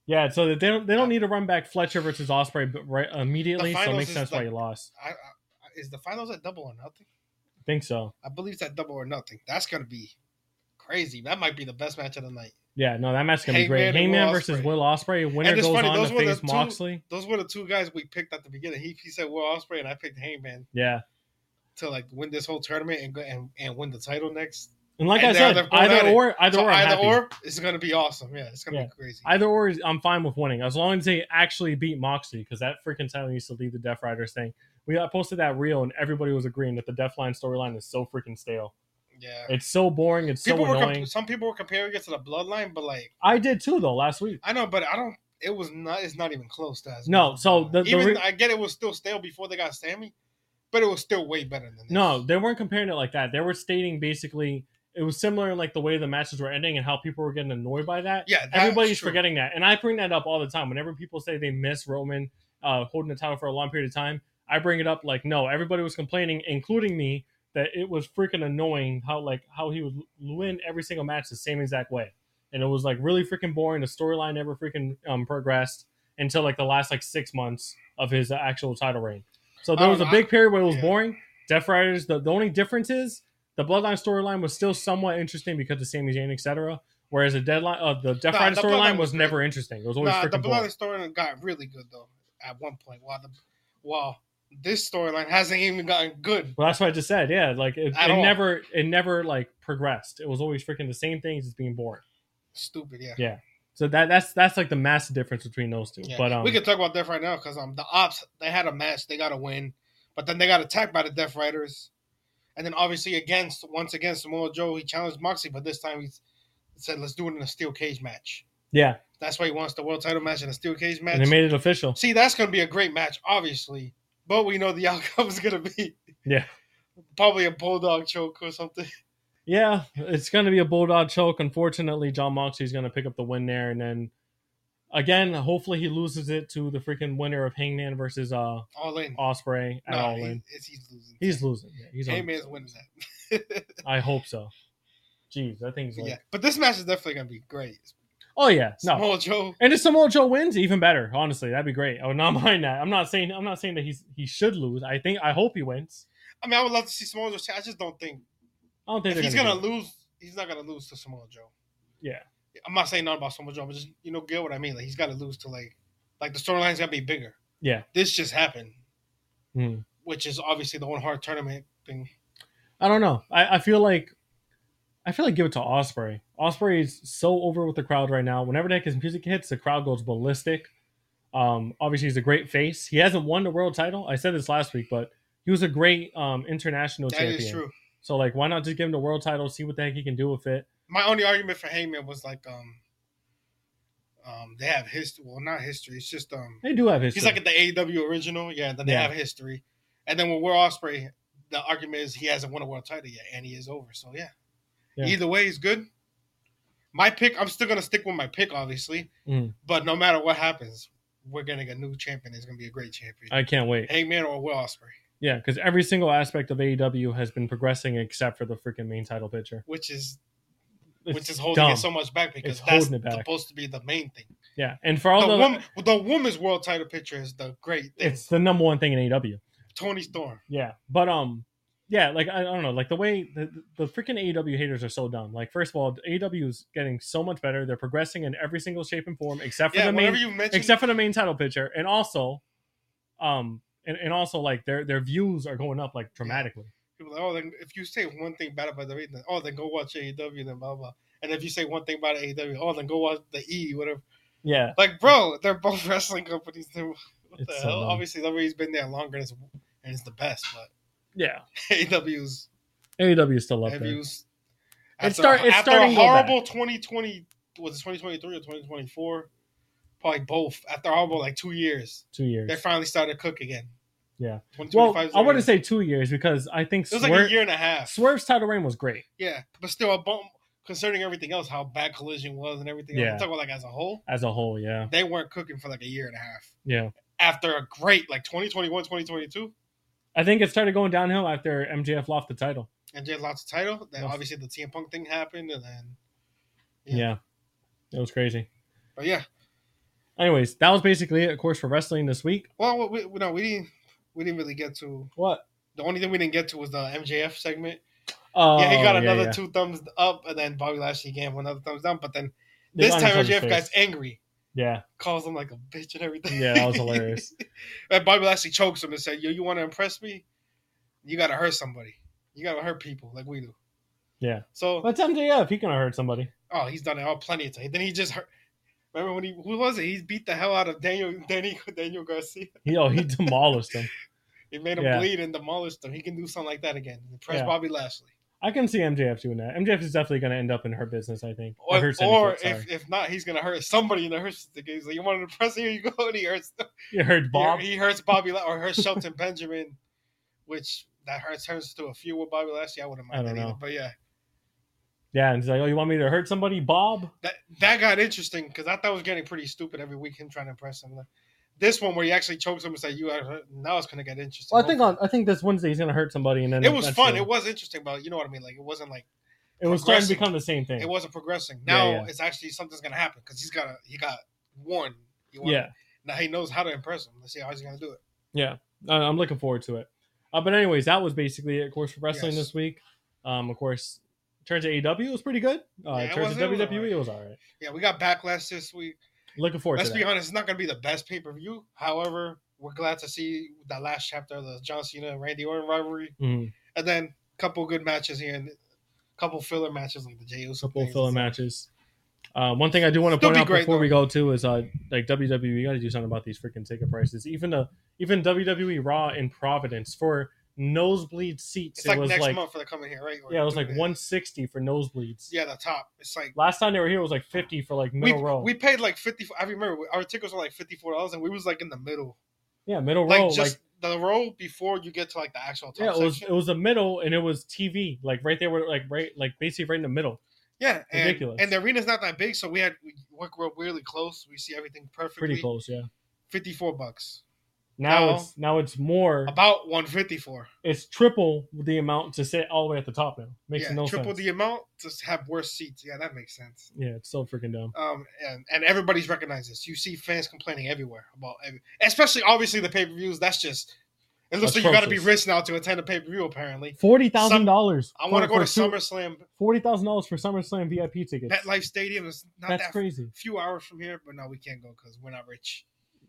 Yeah, so that they don't they don't need to run back Fletcher versus Osprey right immediately, so it finals makes is sense why like- you lost. I, I, is the finals at double or nothing? I think so. I believe it's at double or nothing. That's gonna be crazy. That might be the best match of the night. Yeah, no, that match's gonna be great. Hangman and Hangman Will versus Ospreay. Will Osprey. Winner And it's goes funny, on those to were the face two- Moxley. Those were the two guys we picked at the beginning. He, he said Will Ospreay, and I picked Hangman Yeah, to like win this whole tournament and go and, and win the title next. and like And I now said, they're going at either it. or, either so or, I'm either happy. or, it's gonna be awesome. Yeah, it's gonna Yeah. be crazy. Either or, is- I'm fine with winning as long as they actually beat Moxley because that freaking title needs to leave the Death Riders thing. We I posted that reel and everybody was agreeing that the Deathline storyline is so freaking stale. yeah. It's so boring. It's People so were annoying. comp- some people were comparing it to the Bloodline, but like I did too though last week. I know, but I don't. It was not. It's not even close to as No, good as so Bloodline. the- the even re- I get it was still stale before they got Sammy, but it was still way better than this. No, they weren't comparing it like that. They were stating basically it was similar in like the way the matches were ending and how people were getting annoyed by that. yeah, that's Everybody's true. forgetting that, and I bring that up all the time. Whenever people say they miss Roman uh, holding the title for a long period of time, I bring it up like, no, everybody was complaining, including me, that it was freaking annoying how like how he would win every single match the same exact way, and it was like really freaking boring. The storyline never freaking um, progressed until like the last like six months of his actual title reign. So there I was a don't big know. period where it was Yeah. boring. Death Riders. The, the only difference is the Bloodline storyline was still somewhat interesting because of Sami Zayn, et cetera. Whereas the deadline, uh, the Death Nah, Rider the storyline Bloodline was was never interesting. It was always Nah, the freaking boring. Bloodline storyline got really good though at one point. While the while this storyline hasn't even gotten good. Well, that's what I just said. Yeah, like it, At it all. never, it never like progressed. It was always freaking the same things, just being boring. Stupid, yeah. Yeah. So that that's that's like the massive difference between those two. Yeah. But um, we can talk about Death right now because um the Ops they had a match they got to win, but then they got attacked by the Death Riders, and then obviously against once again Samoa Joe he challenged Moxley, but this time he said let's do it in a steel cage match. yeah, That's why he wants the world title match in a steel cage match. and they made it official. See, that's gonna be a great match, obviously, but we know the outcome is gonna be Yeah. probably a bulldog choke or something. Yeah, it's going to be a bulldog choke. Unfortunately, John Moxley's going to pick up the win there, and then again, hopefully he loses it to the freaking winner of Hangman versus uh All in. Osprey at No, All he- In. it's- he's losing. He's losing. Yeah, he's on. Heyman's winning that. I hope so. Jeez, that thing's But like, yeah, but this match is definitely gonna be great. oh yeah, no. Samoa Joe. And if Samoa Joe wins, even better. Honestly, that'd be great. I would not mind that. I'm not saying I'm not saying that he's he should lose. I think I hope he wins. I mean, I would love to see Samoa Joe. I just don't think I don't think if they're he's gonna, gonna do it. lose, he's not gonna lose to Samoa Joe. Yeah, I'm not saying nothing about Samoa Joe, but just you know, get what I mean. Like he's got to lose to like, like the storyline's gotta be bigger. yeah. This just happened, Mhm. which is obviously the one hard tournament thing. I don't know. I, I feel like I feel like give it to Osprey. Osprey is so over with the crowd right now. Whenever the heck his music hits, the crowd goes ballistic. Um, obviously he's a great face. He hasn't won the world title. I said this last week, but he was a great um international That champion. is true. So like, why not just give him the world title? See what the heck he can do with it. My only argument for Heyman was like, um, um, they have history. Well, not history. It's just um, They do have history. he's like at the A E W original, yeah. Then they Yeah. have history, and then with Will Ospreay, the argument is he hasn't won a world title yet, and he is over. So yeah, Yeah. either way, he's good. My pick, I'm still gonna stick with my pick, obviously. Mhm. But no matter what happens, we're getting a new champion. It's gonna be a great champion, I can't wait. Hangman or Will Ospreay, Yeah, because every single aspect of A E W has been progressing except for the freaking main title picture. which is It's which is holding dumb. it so much back because It's that's holding it back. supposed to be the main thing. Yeah, and for all The, the, woman, the woman's world title picture is the great thing. it's the number one thing in A E W. Tony Storm. Yeah, but um, yeah, like I, I don't know, like the way the the freaking A E W haters are so dumb. Like, first of all, A E W is getting so much better. They're progressing in every single shape and form except for Yeah, the whenever main, you mention except for the main title picture, and also, um, and, and also like their their views are going up like dramatically. people, are like, oh, then if you say one thing bad about the W W E, then oh, then go watch A E W, then blah blah. And if you say one thing about A E W, oh, then go watch the E, whatever. Yeah, Like, bro, they're both wrestling companies. They're, what It's the so hell? dumb. Obviously, W W E's been there longer and it's, and it's the best, but yeah. A E W's A E W is still up there. W's. It's start- it's after starting a to go back. horrible twenty twenty, was it twenty twenty-three or twenty twenty-four? Probably both. After a horrible like two years, Two years. they finally started to cook again. Yeah. twenty Well, twenty-five is I wouldn't there. say two years because I think it was Swerve, like a year and a half. Swerve's title reign was great. Yeah, but still a bump concerning everything else, how bad Collision was and everything. Yeah. else. I'm talking about like as a whole, As a whole, yeah. they weren't cooking for like a year and a half. Yeah. After a great like twenty twenty-one, twenty twenty-two, I think it started going downhill after M J F lost the title. and Jay lost the title. Then Yes. obviously the T M Punk thing happened, and then Yeah. Yeah. It was crazy. but yeah, Anyways, that was basically it, of course, for wrestling this week. Well, we, we no, we didn't we didn't really get to What? the only thing we didn't get to was the M J F segment. Oh, yeah, he got another yeah. two thumbs up, and then Bobby Lashley gave him another thumbs down. But then They this got in time each M other's J F face. gets angry, Yeah, calls him like a bitch and everything. yeah, that was hilarious. And Bobby Lashley chokes him and said, "Yo, you want to impress me? You got to hurt somebody. You got to hurt people like we do." Yeah. So, But M J F, he can hurt somebody. oh, he's done it all plenty of times. Then he just hurt. Remember when he who was it? He beat the hell out of Daniel Danny, Daniel Garcia. He, oh, he demolished him. He made him Yeah. bleed and demolished him. He can do something like that again. Impress Yeah. Bobby Lashley. I can see M J F doing that. M J F is definitely going to end up in her business, I think. Or, her or syndicate, sorry. if, if not, he's gonna hurt somebody in the hurt syndicate. He's like, "You want to impress me? Here you go." And he hurts. You heard Bob? He, he hurts Bobby La- or hurts Shelton Benjamin, which that hurts turns to a feud with Bobby Lashley. I wouldn't mind I don't that either. know. But yeah, Yeah, and he's like, oh, you want me to hurt somebody, Bob? that that got interesting because I thought it was getting pretty stupid every week. Him trying to impress him. This one where he actually chokes him and say, "You are hurt," now it's gonna get interesting. Well, I think on I think this Wednesday he's going to hurt somebody, and then it was fun. eventually- It was interesting, but you know what I mean. Like it wasn't like It was starting to progressing. become the same thing. it wasn't progressing. Yeah, Now yeah. it's actually something's gonna happen because he's got a, he got one. He won. Yeah, Now he knows how to impress him. Let's see how he's gonna do it. yeah. Uh, I'm looking forward to it. Uh, but anyways, that was basically it, of course, for wrestling Yes. this week. Um, of course, in terms of A E W, it was pretty good. Uh, Yeah, in it terms was- of it was W W E, alright. it was all right. Yeah, we got backlash this week. Looking forward Let's to be that. honest, it's not going to be the best pay per view. However, we're glad to see that last chapter of the John Cena and Randy Orton rivalry, Mhm. and then a couple good matches here and a couple filler matches like the Jey Uso. Couple things filler and stuff. matches. Uh, one thing I do want to Still point be out great, before though. we go to is uh, like W W E, you got to do something about these freaking ticket prices. Even the even W W E Raw in Providence for nosebleed seats, It's it like was next like month for the coming here, right? Or- yeah, it was like one sixty for nosebleeds. Yeah, the top. It's like Last time they were here, it was like fifty for like we, middle row. we paid like fifty. I remember our tickets were like fifty four dollars, and we was like in the middle, yeah, middle like row. just like the row before you get to like the actual top yeah, it was section. it was the middle, and it was T V, like right there, were like right, like basically right in the middle. Yeah, and, Ridiculous. and the arena's not that big, so we had we work real really close. We see everything perfectly. Pretty close, yeah. Fifty four bucks, Now Now- it's now it's more. about one fifty four. It's triple the amount to sit all the way at the top now. Makes Yeah, no triple sense. the amount to have worse seats. Yeah, that makes sense. Yeah, it's so freaking dumb. Um, and, and everybody's recognized this. You see fans complaining everywhere about, every, especially obviously the pay per views. That's just it looks like you got to be Atrocious. rich now to attend a pay per view. Apparently, Forty thousand dollars. I want to go to SummerSlam. Forty thousand dollars for SummerSlam V I P tickets. MetLife Stadium is not That's that crazy. few hours from here, but no, we can't go because we're not rich.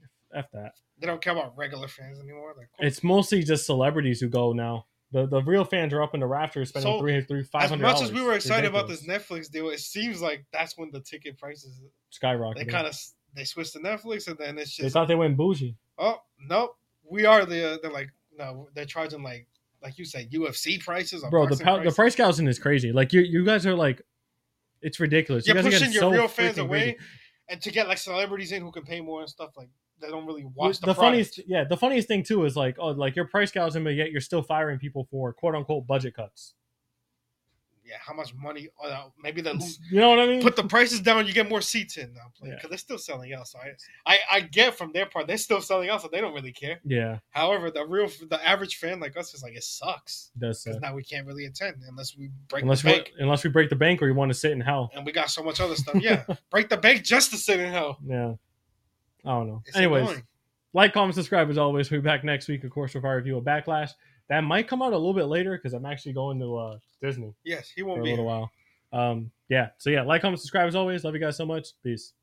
F that. They don't care about regular fans anymore. Like, It's mostly just celebrities who go now. The the real fans are up in the rafters spending So, three hundred, three five as hundred. much as we were excited about this Netflix deal, it seems like that's when the ticket prices skyrocketed. they kind of they switched to Netflix, and then it's They just thought they went bougie. oh nope, we are the they're like no, they're charging like like you said U F C prices, or Bro, the boxing pow- the prices. price gouging is crazy. Like you you guys are like, it's ridiculous. You You're guys are pushing getting your so real fans freaking away, crazy. and to get like celebrities in who can pay more and stuff like they don't really watch the, the product. funniest, yeah, the funniest thing too is like, oh, like you're price gouging, but yet you're still firing people for quote unquote budget cuts. Yeah, how much money? Uh, maybe they You know what I mean? put the prices down, you get more seats in now because Yeah. they're still selling out. So I, I, I get from their part, they're still selling out, so they don't really care. yeah, However, the real, the average fan like us is like, it sucks it does. because Suck. now we can't really attend unless we break Unless the we bank, unless we break the bank or you want to sit in hell. and we got so much other stuff. Yeah, break the bank just to sit in hell. Yeah, I don't know. It's Anyways, annoying. like, comment, subscribe as always. We'll be back next week, of course, with our review of Backlash. That might come out a little bit later because I'm actually going to uh, Disney Yes, he for won't a be little here. while. Um, yeah. So yeah, like, comment, subscribe as always. Love you guys so much. Peace.